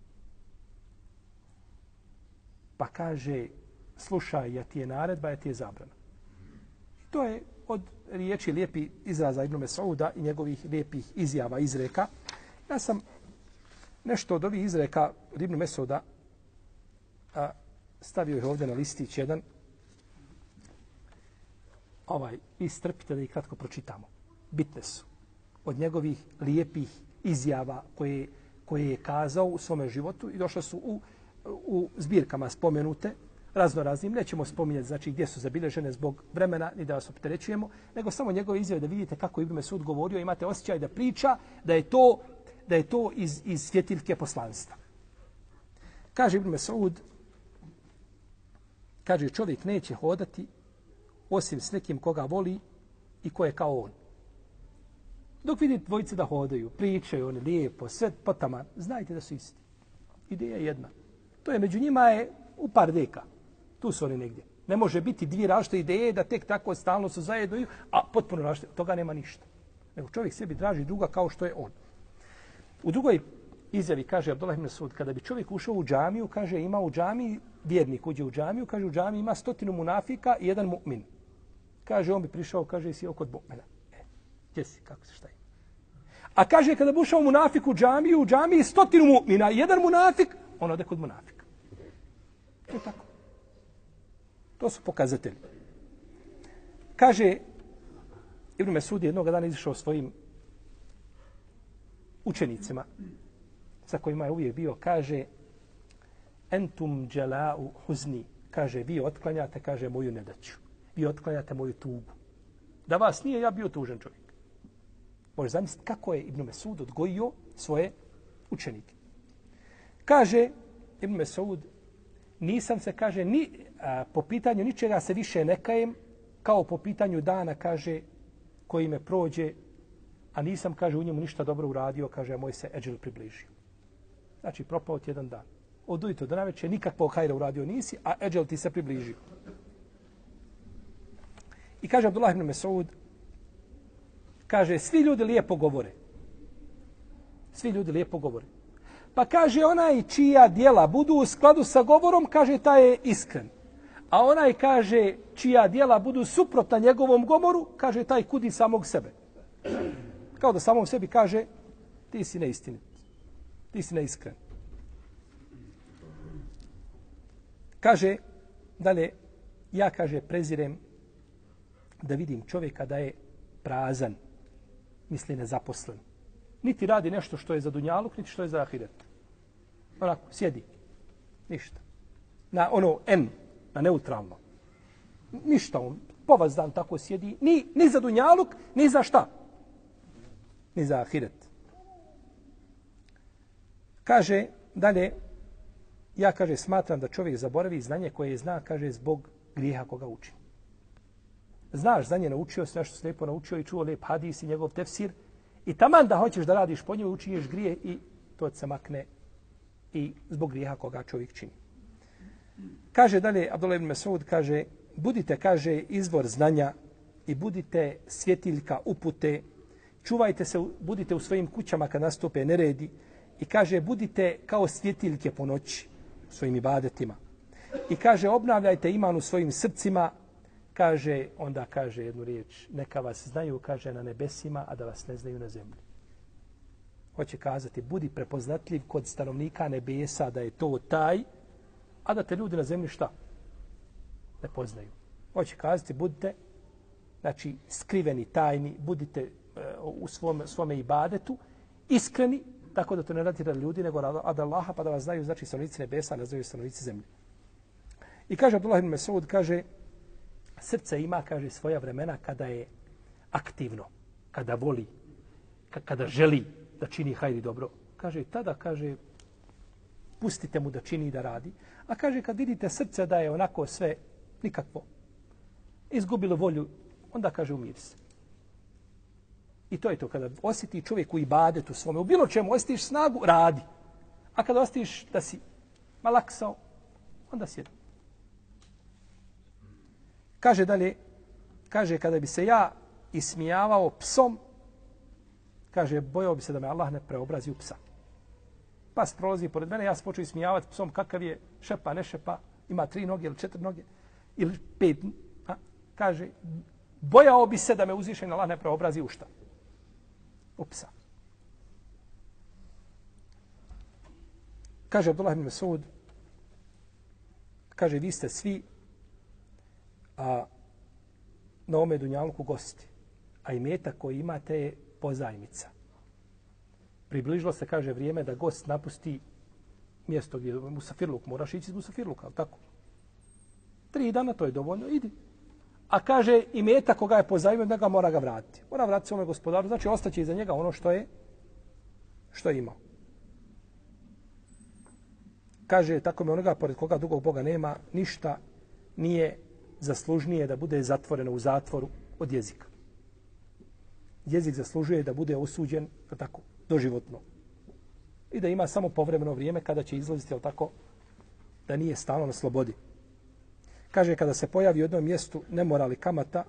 Pa kaže, slušaj, ja ti je naredba, ja ti je zabrana. To je od riječi lijepi izraza Ibn Mes'uda i njegovih lijepih izjava, izreka. Ja sam nešto od ovih izreka Ibn Mes'uda a, stavio ih ovdje na listić jedan. Ovaj, istrpite da ih kratko pročitamo. Bitne su. Od njegovih lijepih izjava koje, koje je kazao u svome životu i došle su u, u zbirkama spomenute, razno raznim. Nećemo spominjati znači, gdje su zabilježene zbog vremena, ni da vas opterećujemo, nego samo njegove izjave da vidite kako Ibn Mesud govorio, imate osjećaj da priča, da je to, da je to iz, iz svjetiljke poslanstva. Kaže Ibn Mesud, kaže, čovjek neće hodati osim s nekim koga voli i ko je kao on. Dok vidite dvojice da hodaju, pričaju oni lijepo, sve potaman, znajte da su isti. Ideja je jedna. To je među njima je u par deka. Tu su oni negdje. Ne može biti dvije različite ideje da tek tako stalno su zajedno, a potpuno različite. Toga nema ništa. Nego čovjek sebi traži druga kao što je on. U drugoj izjavi kaže Abdullah ibn Mesud, kada bi čovjek ušao u džamiju, kaže ima u džamiji, vjernik uđe u džamiju, kaže u džamiji ima stotinu munafika i jedan mu'min. Kaže on bi prišao, kaže si kod mu'mina. E, gdje si, kako se šta je? A kaže kada bi ušao munafik u džamiju, u džamiji stotinu mu'mina i jedan munafik, on ode kod munafika. To je tako. To su pokazatelji. Kaže, Ibn Mesud je jednog dana izišao svojim učenicima, sa kojima je uvijek bio, kaže, entum džela'u huzni, kaže, vi otklanjate, kaže, moju nedaću. Vi otklanjate moju tugu. Da vas nije, ja bio tužan čovjek. Možeš zamisliti kako je Ibn Mesud odgojio svoje učenike. Kaže Ibn Mesud, nisam se, kaže, ni, a, po pitanju ničega se više ne kajem, kao po pitanju dana, kaže, koji me prođe, a nisam, kaže, u njemu ništa dobro uradio, kaže, a moj se eđel približio. Znači, propao ti jedan dan. Od ujutro do navečer nikakvog hajra uradio nisi, a eđel ti se približio. I kaže Abdullah ibn Mesud, kaže, svi ljudi lijepo govore. Svi ljudi lijepo govore. Pa kaže, onaj čija djela budu u skladu sa govorom, kaže, taj je iskren. A onaj, kaže, čija djela budu suprotna njegovom govoru, kaže, taj kudi samog sebe. Kao da samom sebi kaže, ti si neistinit. Ti si neiskren. Kaže, dalje, ja, kaže, prezirem da vidim čovjeka da je prazan, misli nezaposlen. Niti radi nešto što je za dunjaluk, niti što je za ahiret. Onako, sjedi. Ništa. Na ono N, na neutralno. Ništa on, povaz dan tako sjedi, ni, ni za dunjaluk, ni za šta. Ni za ahiret. Kaže dalje, ja, kaže, smatram da čovjek zaboravi znanje koje zna, kaže, zbog grijeha koga uči. Znaš znanje, naučio se nešto slijepo naučio i čuo lijep hadis i njegov tefsir i taman da hoćeš da radiš po njemu, učiniš grije i to se makne i zbog grijeha koga čovjek čini. Kaže dalje, Abdullah ibn Mesud, kaže, budite, kaže, izvor znanja i budite svjetiljka upute, čuvajte se, budite u svojim kućama kad nastupe neredi i kaže, budite kao svjetiljke po noći svojim ibadetima. I kaže, obnavljajte iman u svojim srcima, kaže, onda kaže jednu riječ, neka vas znaju, kaže, na nebesima, a da vas ne znaju na zemlji. Hoće kazati, budi prepoznatljiv kod stanovnika nebesa da je to taj, a da te ljudi na zemlji šta? Ne poznaju. Hoće kazati, budite, znači, skriveni, tajni, budite uh, u svom, svome ibadetu, iskreni, tako da to ne radite radi ljudi, nego od Allaha, pa da vas znaju, znači, stanovnici nebesa, ne znaju stanovnici zemlje. I kaže Abdullah ibn Mesud, kaže, srce ima, kaže, svoja vremena kada je aktivno, kada voli, kada želi da čini hajri dobro. Kaže, tada, kaže, pustite mu da čini i da radi. A kaže, kad vidite srce da je onako sve nikakvo, izgubilo volju, onda kaže, umiri se. I to je to, kada osjeti čovjek u ibadetu svome, u bilo čemu osjetiš snagu, radi. A kada osjetiš da si malaksao, onda sjedi. Kaže dalje, kaže, kada bi se ja ismijavao psom, kaže, bojao bi se da me Allah ne preobrazi u psa. Pas prolazi pored mene, ja se počeo ismijavati psom, kakav je, šepa, ne šepa, ima tri noge ili četiri noge, ili pet. A, kaže, bojao bi se da me uzvišen Allah ne preobrazi u šta? U psa. Kaže Abdullah ibn Mesud, kaže, vi ste svi a, na ome dunjalku gosti, a imetak koji imate je pozajmica. Približilo se, kaže, vrijeme da gost napusti mjesto gdje je Musafirluk, moraš ići iz Musafirluka, ali tako? Tri dana, to je dovoljno, idi. A kaže, imetak koga je pozajmio, da ga mora ga vratiti. Mora vratiti svome gospodaru, znači ostaće iza njega ono što je, što je imao. Kaže, tako mi onoga pored koga drugog Boga nema, ništa nije zaslužnije da bude zatvoreno u zatvoru od jezika. Jezik zaslužuje da bude osuđen, tako, doživotno. I da ima samo povremeno vrijeme kada će izlaziti, ali tako, da nije stalno na slobodi. Kaže, kada se pojavi u jednom mjestu nemorali kamata,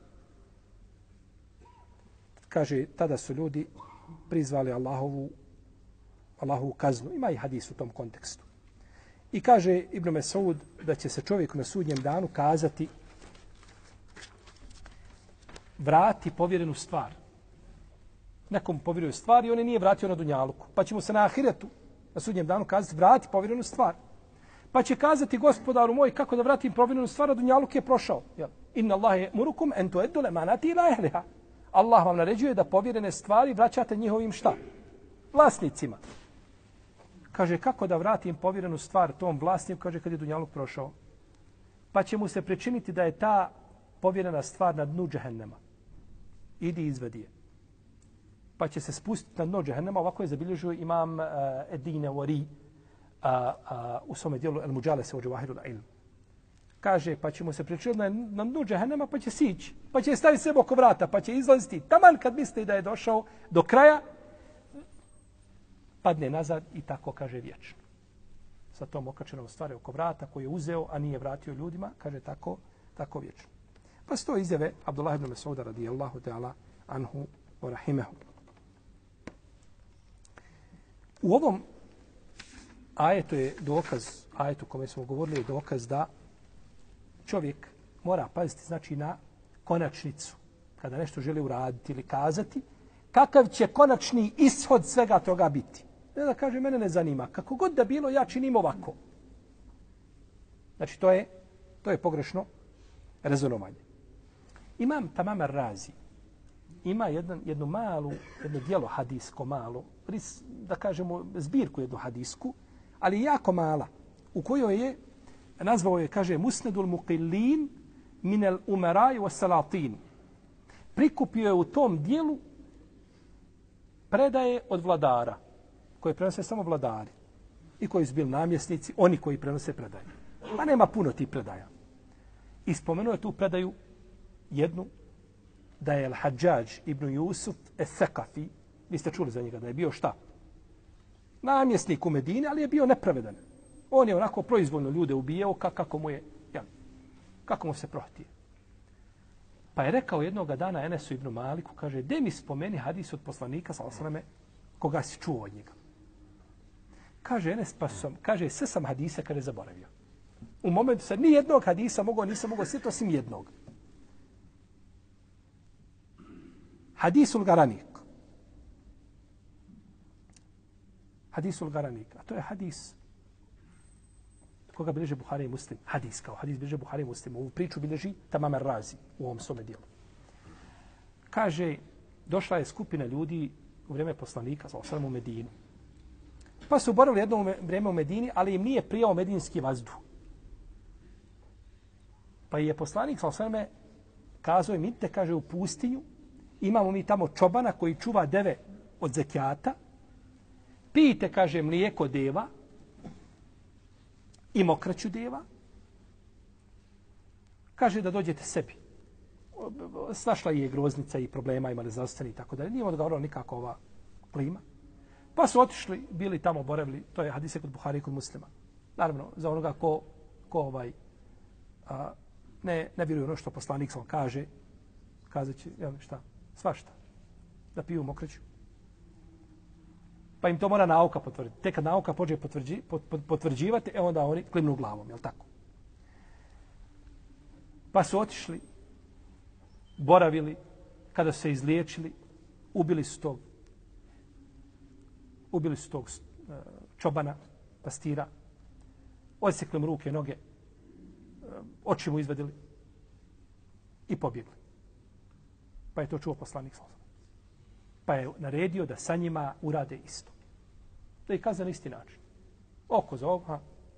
kaže, tada su ljudi prizvali Allahovu, Allahovu kaznu. Ima i hadis u tom kontekstu. I kaže Ibn Mesud da će se čovjek na sudnjem danu kazati vrati povjerenu stvar. Nekom povjeruje stvar i on je nije vratio na dunjaluku. Pa će mu se na ahiretu, na sudnjem danu, kazati vrati povjerenu stvar. Pa će kazati, gospodaru moj, kako da vratim povjerenu stvar, a dunjaluk je prošao. Jel? Inna Allahe murukum en tueddu lemanati ila ehliha. Allah vam naređuje da povjerene stvari vraćate njihovim šta? Vlasnicima. Kaže, kako da vratim povjerenu stvar tom vlasniku, kaže, kad je dunjaluk prošao. Pa će mu se pričiniti da je ta povjerena stvar na dnu džehennema. Idi izvedi je. Pa će se spustiti na dno džehennema, ovako je zabilježio imam uh, Edine Wari uh, uh, u svome dijelu El Muđalese u Džavahirul Ilm. Kaže, pa će mu se pričiniti na, na dnu džehennema, pa će sići, pa će staviti sebe oko vrata, pa će izlaziti. Taman kad misli da je došao do kraja, padne nazad i tako, kaže, vječno. Sa tom okačenom stvari oko vrata koju je uzeo, a nije vratio ljudima, kaže, tako, tako vječno. Pa sto izjave Abdullah ibn Mes'uda radijallahu ta'ala anhu wa rahimehu. U ovom ajetu je dokaz, ajetu kome smo govorili, je dokaz da čovjek mora paziti, znači, na konačnicu. Kada nešto želi uraditi ili kazati, kakav će konačni ishod svega toga biti. Ne da kaže, mene ne zanima. Kako god da bilo, ja činim ovako. Znači, to je, to je pogrešno rezonovanje. Imam Tamam ar-Razi. Ima jedan, jednu malu, jedno dijelo hadisko malo, da kažemo zbirku jednu hadisku, ali jako mala, u kojoj je, nazvao je, kaže, Musnedul Muqillin minel umeraj wa salatin. Prikupio je u tom dijelu predaje od vladara, koje prenose samo vladari. i koji su bili namjesnici, oni koji prenose predaje. Pa nema puno tih predaja. I spomenuo je tu predaju jednu, da je Al-Hadžađ ibn Jusuf es-Sekafi, vi ste čuli za njega, da je bio šta? Namjesnik u Medini, ali je bio nepravedan. On je onako proizvoljno ljude ubijao kako mu je, jel, kako mu se prohtije. Pa je rekao jednoga dana Enesu ibn Maliku, kaže, de mi spomeni hadis od poslanika, sallallahu alejhi ve selleme, koga si čuo od njega. Kaže Enes, pa sam, kaže, sve sam hadisa kada je zaboravio. U momentu se ni jednog hadisa mogao, nisam mogao sjetiti osim jednog. Hadisul Garanik. Hadisul Garanik. A to je hadis koga bilježe Buhari i Muslim. Hadis kao hadis bilježe Buhari i Muslim. Ovu priču bilježi Tamam ar-Razi u ovom svome dijelu. Kaže, došla je skupina ljudi u vrijeme poslanika, sallallahu alejhi ve sellem, u Medinu. Pa su boravili jedno vrijeme u Medini, ali im nije prijao medinski vazduh. Pa je poslanik, sallallahu alejhi ve sellem, kazao im, idite, kaže, u pustinju, imamo mi tamo čobana koji čuva deve od zekijata, pijte, kaže, mlijeko deva i mokraću deva, kaže da dođete sebi. Snašla je groznica i problema, imali zdravstveni i tako dalje. Nije odgovorila nikako ova klima. Pa su otišli, bili tamo, boravili, to je hadise kod Buhari i kod Muslima. Naravno, za onoga ko, ko ovaj, a, ne, ne vjeruje ono što poslanik sam kaže, kazat će, jel, šta, svašta, da piju mokraću. Pa im to mora nauka potvrditi. Tek kad nauka pođe potvrđi, potvrđivati, e onda oni klimnu glavom, jel tako? Pa su otišli, boravili, kada su se izliječili, ubili su tog, ubili su tog čobana, pastira, odsjekli mu ruke, noge, oči mu izvedili i pobjegli. Pa je to čuo poslanik sallallahu alejhi ve sellem. Pa je naredio da sa njima urade isto. Da ih kazne na isti način. Oko za oko,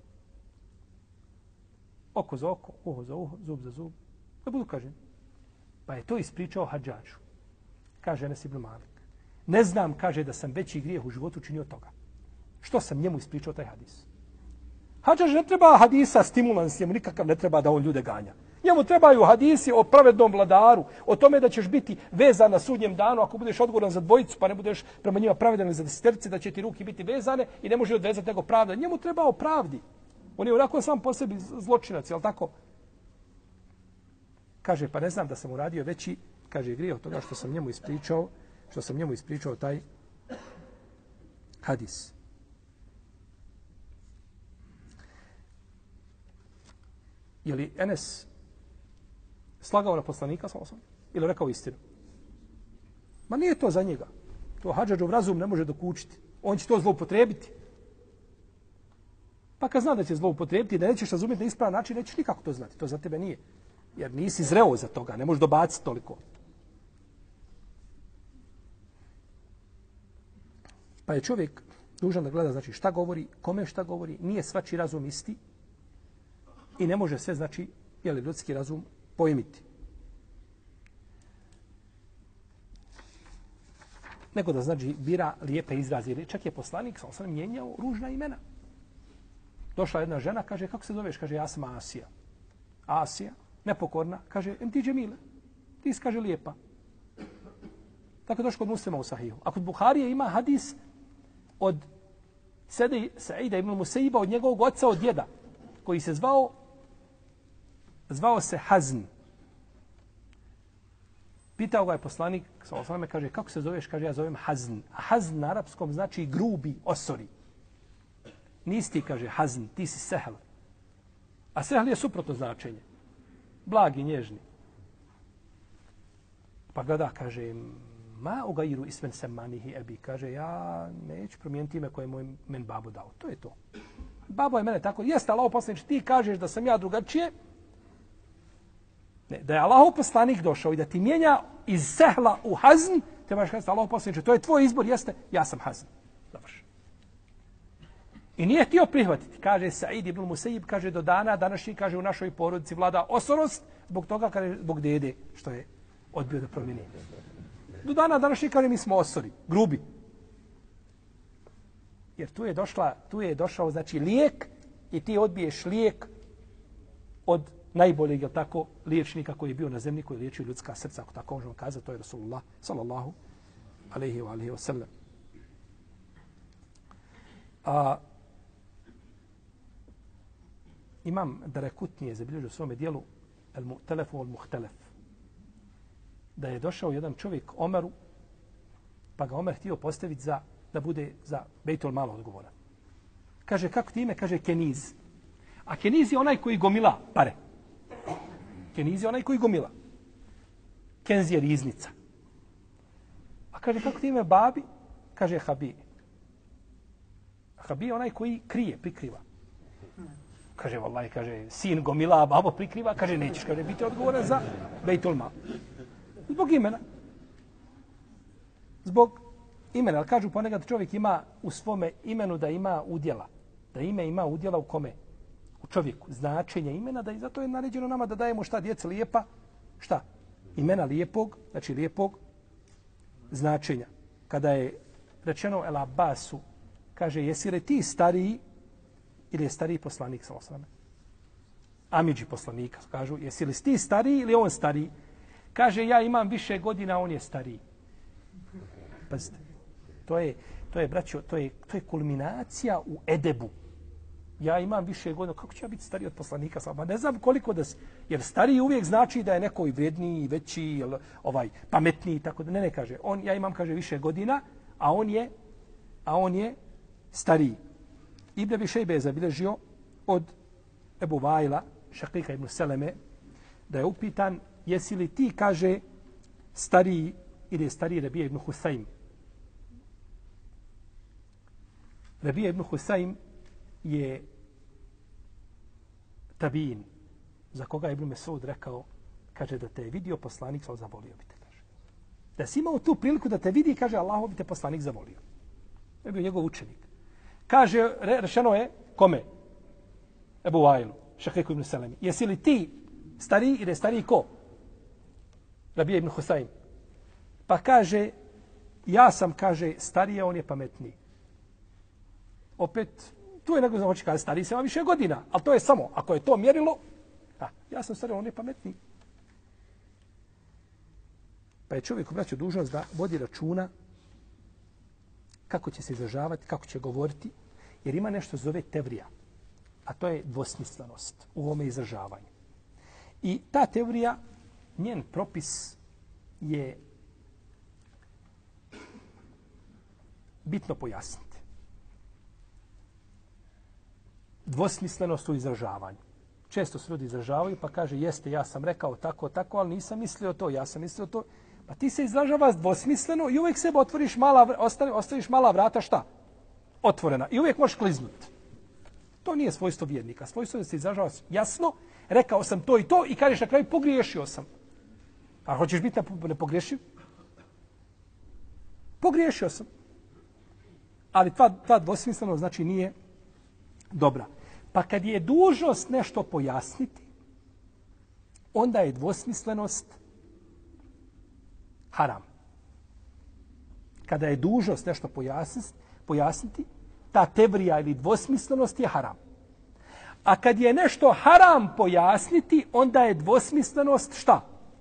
oko za oko, uho za uho, zub za zub. Da budu kaženi. Pa je to ispričao Hadžađu. Kaže Enes ibn Malik. Ne znam, kaže, da sam veći grijeh u životu činio toga. Što sam njemu ispričao taj hadis? Hadžađ ne treba hadisa, stimulans njemu nikakav ne treba da on ljude ganja. Njemu trebaju hadisi o pravednom vladaru, o tome da ćeš biti vezan na sudnjem danu ako budeš odgovoran za dvojicu, pa ne budeš prema njima pravedan za deseterice, da će ti ruke biti vezane i ne može odvezati nego pravda. Njemu treba o pravdi. On je onako sam po sebi zločinac, jel tako? Kaže, pa ne znam da sam uradio veći, kaže, grije od toga što sam njemu ispričao, što sam njemu ispričao taj hadis. Je li Enes slagao na poslanika, sallallahu alejhi ve sellem, ili rekao istinu? Ma nije to za njega. To Hadžađov razum ne može dokučiti. On će to zloupotrijebiti. Pa kad zna da će zloupotrijebiti, da nećeš razumjeti na ispravan način, nećeš nikako to znati. To za tebe nije. Jer nisi zreo za toga, ne možeš dobaciti toliko. Pa je čovjek dužan da gleda, znači, šta govori, kome šta govori, nije svačiji razum isti i ne može sve, znači, jeli, ljudski razum pojmiti. Nego da, znači, bira lijepe izraze. Čak je poslanik, sam sam mijenjao ružna imena. Došla jedna žena, kaže, kako se zoveš? Kaže, ja sam Asija. Asija, nepokorna, kaže, em ti Džemile. Ti si, kaže, lijepa. Tako je došlo kod Muslima u Sahihu. A kod Buharije ima hadis od Saida ibn Musaiba, od njegovog oca, od djeda, koji se zvao zvao se Hazn. Pitao ga je poslanik, sallallahu alejhi ve sellem, kaže, kako se zoveš? Kaže, ja zovem Hazn. A Hazn na arapskom znači grubi, osori. Nisi ti, kaže, Hazn, ti si Sehl. A Sehl je suprotno značenje. Blagi, nježni. Pa gleda, kaže, ma ugairu ismen semanihi ebi. Kaže, ja neću promijeniti ime koje moj men babo dao. To je to. Babo je mene tako, jeste Allahov poslanik, ti kažeš da sam ja drugačije. Ne, da je Allahov poslanik došao i da ti mijenja iz Sehla u Hazn, te možeš kazati, Allahov poslanik, to je tvoj izbor, jeste, ja sam Hazn. Završi. I nije htio prihvatiti. Kaže Said ibn Musaib, kaže, do dana današnji, kaže, u našoj porodici vlada osorost, zbog toga, kaže, zbog dede, što je odbio da promijeni. Do dana današnji, kaže, mi smo osori, grubi. Jer tu je došla, tu je došao znači lijek i ti odbiješ lijek od najboljeg, je tako, liječnika koji je bio na zemlji, koji je liječio ljudska srca, ako tako možemo kazati, to je Rasulullah sallallahu alejhi ve alihi wasallam. A imam Darekutni je zabilježio u svome dijelu El-Mu'telef wal-Muhtelef, da je došao jedan čovjek Omeru, pa ga Omer htio postaviti za, da bude za Bejtul Malo odgovoran. Kaže, kako ti ime? Kaže, Keniz. A Keniz je onaj koji gomila pare. Keniz je onaj koji gomila. Kenz je riznica. A kaže, kako ti ime babi? Kaže, Habi. Habi je onaj koji krije, prikriva. Kaže, vallahi, kaže, sin gomila, a babo prikriva. Kaže, nećeš, kaže, biti odgovoran za Bejtul Mal. Zbog imena. Zbog imena. Ali kažu ponekad čovjek ima u svome imenu da ima udjela. Da ime ima udjela u kome? U čovjeku. Značenje imena, da i zato je naređeno nama da dajemo šta djece lijepa? Šta? Imena lijepog, znači lijepog značenja. Kada je rečeno El Abbasu, kaže, jesi li ti stariji ili je stariji poslanik sa osrame? Amidži poslanika. Kažu, jesi li ti stariji ili on stariji? Kaže, ja imam više godina, on je stariji. Pazite, to je, to je, braćo, to je, to je kulminacija u edebu. Ja imam više godina, kako ću ja biti stariji od poslanika? Ma ne znam koliko da si, jer stariji uvijek znači da je neko i vredniji, i veći, ili, ovaj, pametniji, tako da ne, ne kaže. On, ja imam, kaže, više godina, a on je, a on je stariji. Ibn Abi Šejbe je zabilježio od Ebu Vajla, Šakika ibn Seleme, da je upitan, jesi li ti, kaže, stariji ili je stariji Rabija ibn Husayn. Rabija ibn Husayn je tabin, za koga je Ibn Mesud rekao, kaže, da te je vidio poslanik, ali zavolio bi te, kaže. Da si imao tu priliku da te vidi, kaže, Allahov bi te poslanik zavolio. Je bio njegov učenik. Kaže, re, rečeno je, kome? Ebu Vajlu, Šakiku ibn Selemi. Jesi li ti stariji ili je stariji ko? Rabija ibn Husayn. Pa kaže, ja sam, kaže, stariji, on je pametniji. Opet, tu je nego znači kada stariji se ima više godina, ali to je samo, ako je to mjerilo, da, ja sam stariji, on je pametniji. Pa je čovjek obraćao dužnost da vodi računa kako će se izražavati, kako će govoriti, jer ima nešto zove tevrija, a to je dvosmislenost u ovome izražavanju. I ta tevrija, njen propis je bitno pojasniti. Dvosmislenost u izražavanju. Često se ljudi izražavaju pa kaže, jeste, ja sam rekao tako, tako, ali nisam mislio to, ja sam mislio to. Pa ti se izražavaš dvosmisleno i uvijek sebe otvoriš mala, ostaviš mala vrata, šta? Otvorena. I uvijek možeš kliznuti. To nije svojstvo vjernika. Svojstvo je da se izražavaš jasno, rekao sam to i to i kažeš na kraju pogriješio sam. A hoćeš biti nepogrešiv? Pogriješio sam. Ali ta, ta dvosmislenost znači nije dobra. Pa kad je dužnost nešto pojasniti, onda je dvosmislenost haram. Kada je dužnost nešto pojasniti, pojasniti, ta tevrija ili dvosmislenost je haram. A kad je nešto haram pojasniti, onda je dvosmislenost šta?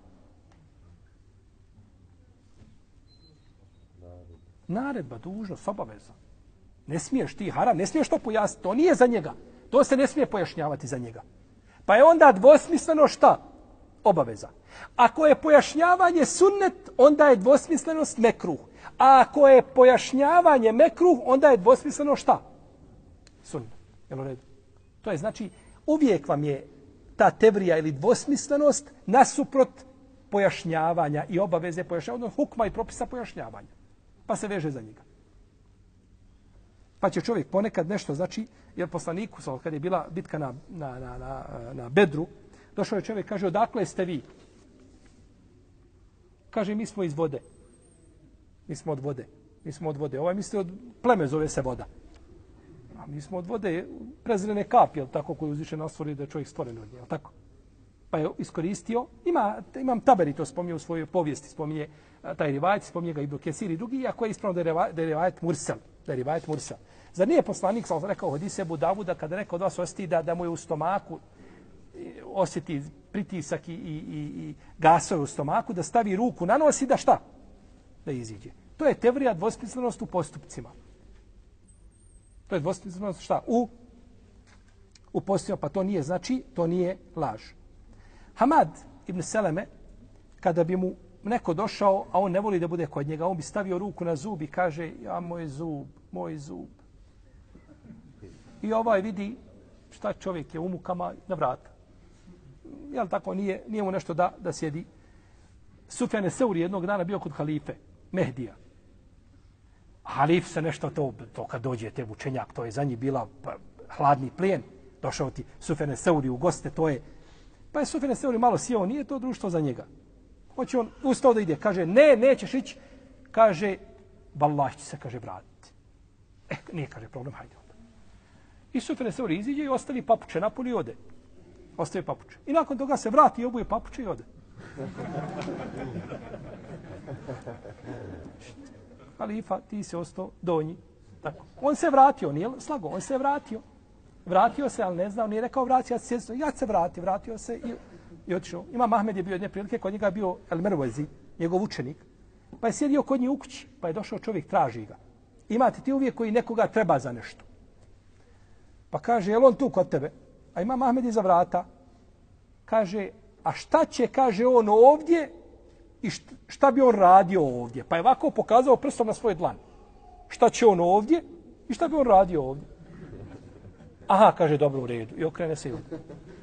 Naredba, dužnost, obaveza. Ne smiješ ti haram, ne smiješ to pojasniti. To nije za njega. To se ne smije pojašnjavati za njega. Pa je onda dvosmisleno šta? Obaveza. Ako je pojašnjavanje sunnet, onda je dvosmislenost mekruh. A ako je pojašnjavanje mekruh, onda je dvosmisleno šta? Sunnet. Jel u redu? To je znači, uvijek vam je ta tevrija ili dvosmislenost nasuprot pojašnjavanja i obaveze pojašnjavanja, hukma i propisa pojašnjavanja. Pa se veže za njega. Pa će čovjek ponekad nešto, znači, jer poslaniku, kad je bila bitka na, na, na, na, na Bedru, došao je čovjek, kaže, odakle ste vi? Kaže, mi smo iz vode. Mi smo od vode. Mi smo od vode. Ovaj misli od pleme, zove se voda. A mi smo od vode prezrene kapi, jel tako, koji uzviše nas stvori da je čovjek stvoren od nje, jel tako? Pa je iskoristio, ima, imam Taberi to spominje u svojoj povijesti, spominje taj rivajet, spominje ga Ibn Kesir i drugi, iako je ispravno da je rivajet Mursel. Da je rivajet mursal. Zar nije poslanik sam rekao hadis Ebu Davuda kada neko od vas osjeti da, da mu je u stomaku osjeti pritisak i, i, i, i gasove u stomaku, da stavi ruku na nos i da šta? Da iziđe. To je teorija dvosmislenost u postupcima. To je dvosmislenost šta? U, u postupcima, pa to nije znači, to nije laž. Hamad ibn Seleme, kada bi mu neko došao, a on ne voli da bude kod njega, on bi stavio ruku na zub i kaže, ja, moj zub, moj zub. I ovaj vidi šta čovjek je u mukama na vrata. Jel tako, nije, nije mu nešto da, da sjedi. Sufjan Seuri jednog dana bio kod halife, Mehdija. Halif se nešto to, to kad dođe te učenjak, to je za njih bila pa, hladni plijen. Došao ti Sufjan Seuri u goste, to je... Pa je Sufjan Seuri malo sjeo, nije to društvo za njega. Hoće on ustao da ide, kaže, ne, nećeš ići. Kaže, vallahi će se, kaže, vratiti. E, nije, kaže, problem, hajde onda. I Sufjan Seuri iziđe i ostavi papuče napolje i ode. Ostavi papuče. I nakon toga se vrati i obuje papuče i ode. Halifa, ti se ostao donji. Tako. On se vratio, nije slago, on se vratio. Vratio se, ali ne znao, nije rekao vratio, ja se, ja se vratio, vratio se i, i otišao. Imam Ahmed je bio jedne prilike, kod njega je bio El Mervezi, njegov učenik. Pa je sjedio kod njih u kući, pa je došao čovjek, traži ga. Imate ti uvijek koji nekoga treba za nešto. Pa kaže, je li on tu kod tebe? A Imam Ahmed iza vrata. Kaže, a šta će, kaže on ovdje i šta bi on radio ovdje? Pa je ovako pokazao prstom na svoj dlan. Šta će on ovdje i šta bi on radio ovdje? Aha, kaže, dobro, u redu. I okrene se i ovdje.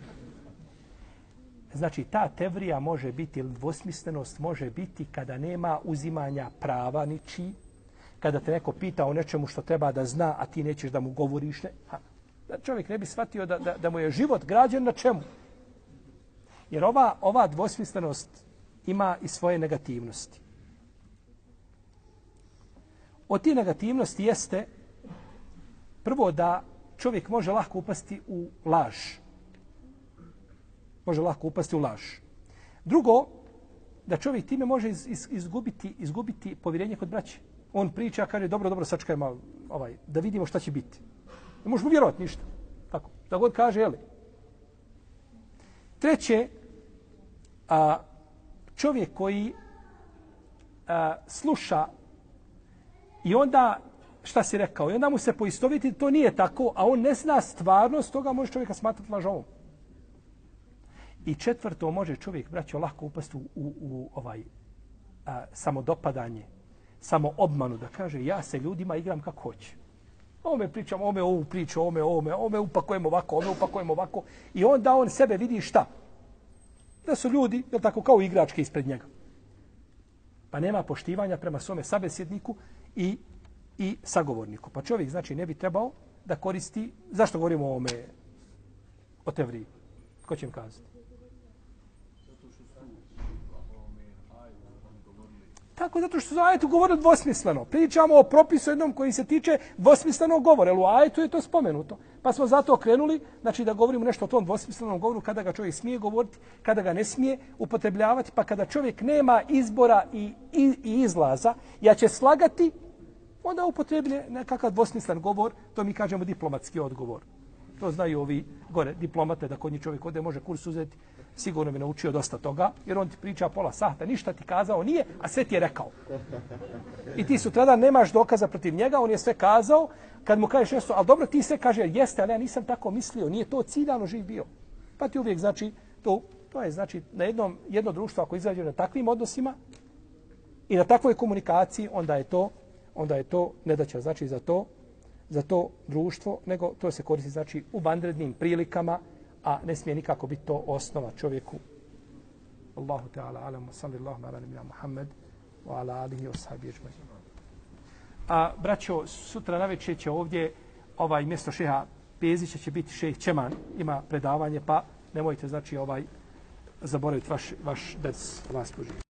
Znači, ta tevrija može biti, ili dvosmislenost može biti kada nema uzimanja prava ničiji, kada te neko pita o nečemu što treba da zna, a ti nećeš da mu govoriš. Ne. Ha. Da čovjek ne bi shvatio da, da, da mu je život građen na čemu. Jer ova, ova dvosmislenost ima i svoje negativnosti. Od tih negativnosti jeste prvo da čovjek može lahko upasti u laž. Može lahko upasti u laž. Drugo, da čovjek time može iz, iz, izgubiti, izgubiti povjerenje kod braće. On priča, kaže, dobro, dobro, sačekaj malo, ovaj, da vidimo šta će biti. Ne možemo vjerovati ništa. Tako, da god kaže, jeli. Treće, a, čovjek koji a, sluša i onda, šta si rekao, i onda mu se poistoviti, to nije tako, a on ne zna stvarnost, toga može čovjeka smatrati lažovom. I četvrto, može čovjek, braćo, lako upasti u, u, u ovaj a, samodopadanje, samo obmanu, da kaže, ja se ljudima igram kako hoće. Ome pričam, ome ovu priču, ome, ome, ome upakujemo ovako, ome upakujemo ovako. I onda on sebe vidi šta? Da su ljudi, je tako, kao igračke ispred njega. Pa nema poštivanja prema svome sabesjedniku i, i sagovorniku. Pa čovjek, znači, ne bi trebao da koristi, zašto govorimo o ovome, o tevriji? Ko će im kazati? Tako, zato što su ajetu govorili dvosmisleno. Pričamo o propisu jednom koji se tiče dvosmislenog govora. Jer u ajetu je to spomenuto. Pa smo zato krenuli, znači da govorimo nešto o tom dvosmislenom govoru, kada ga čovjek smije govoriti, kada ga ne smije upotrebljavati, pa kada čovjek nema izbora i, i, i izlaza, ja će slagati, onda upotreblje nekakav dvosmislen govor, to mi kažemo diplomatski odgovor. To znaju ovi gore diplomate, da kod njih čovjek ode može kurs uzeti, sigurno bi naučio dosta toga, jer on ti priča pola sata, ništa ti kazao nije, a sve ti je rekao. I ti sutradan nemaš dokaza protiv njega, on je sve kazao, kad mu kažeš nešto, ali dobro ti sve kaže, jeste, ali ja nisam tako mislio, nije to ciljano živ bio. Pa ti uvijek znači, to, to je znači na jednom, jedno društvo ako izađe na takvim odnosima i na takvoj komunikaciji, onda je to, onda je to nedaća, znači za to, za to društvo, nego to se koristi znači u vanrednim prilikama, a ne smije nikako biti to osnova čovjeku. Allahu Teala alam, sallallahu ala nabina Muhammed, wa ala alihi wa sahbihi ajma'in. A braćo, sutra navečer će ovdje ovaj mjesto šeha Pezića će biti šejh Čeman, ima predavanje, pa nemojte znači ovaj zaboraviti vaš vaš ders, vas služi.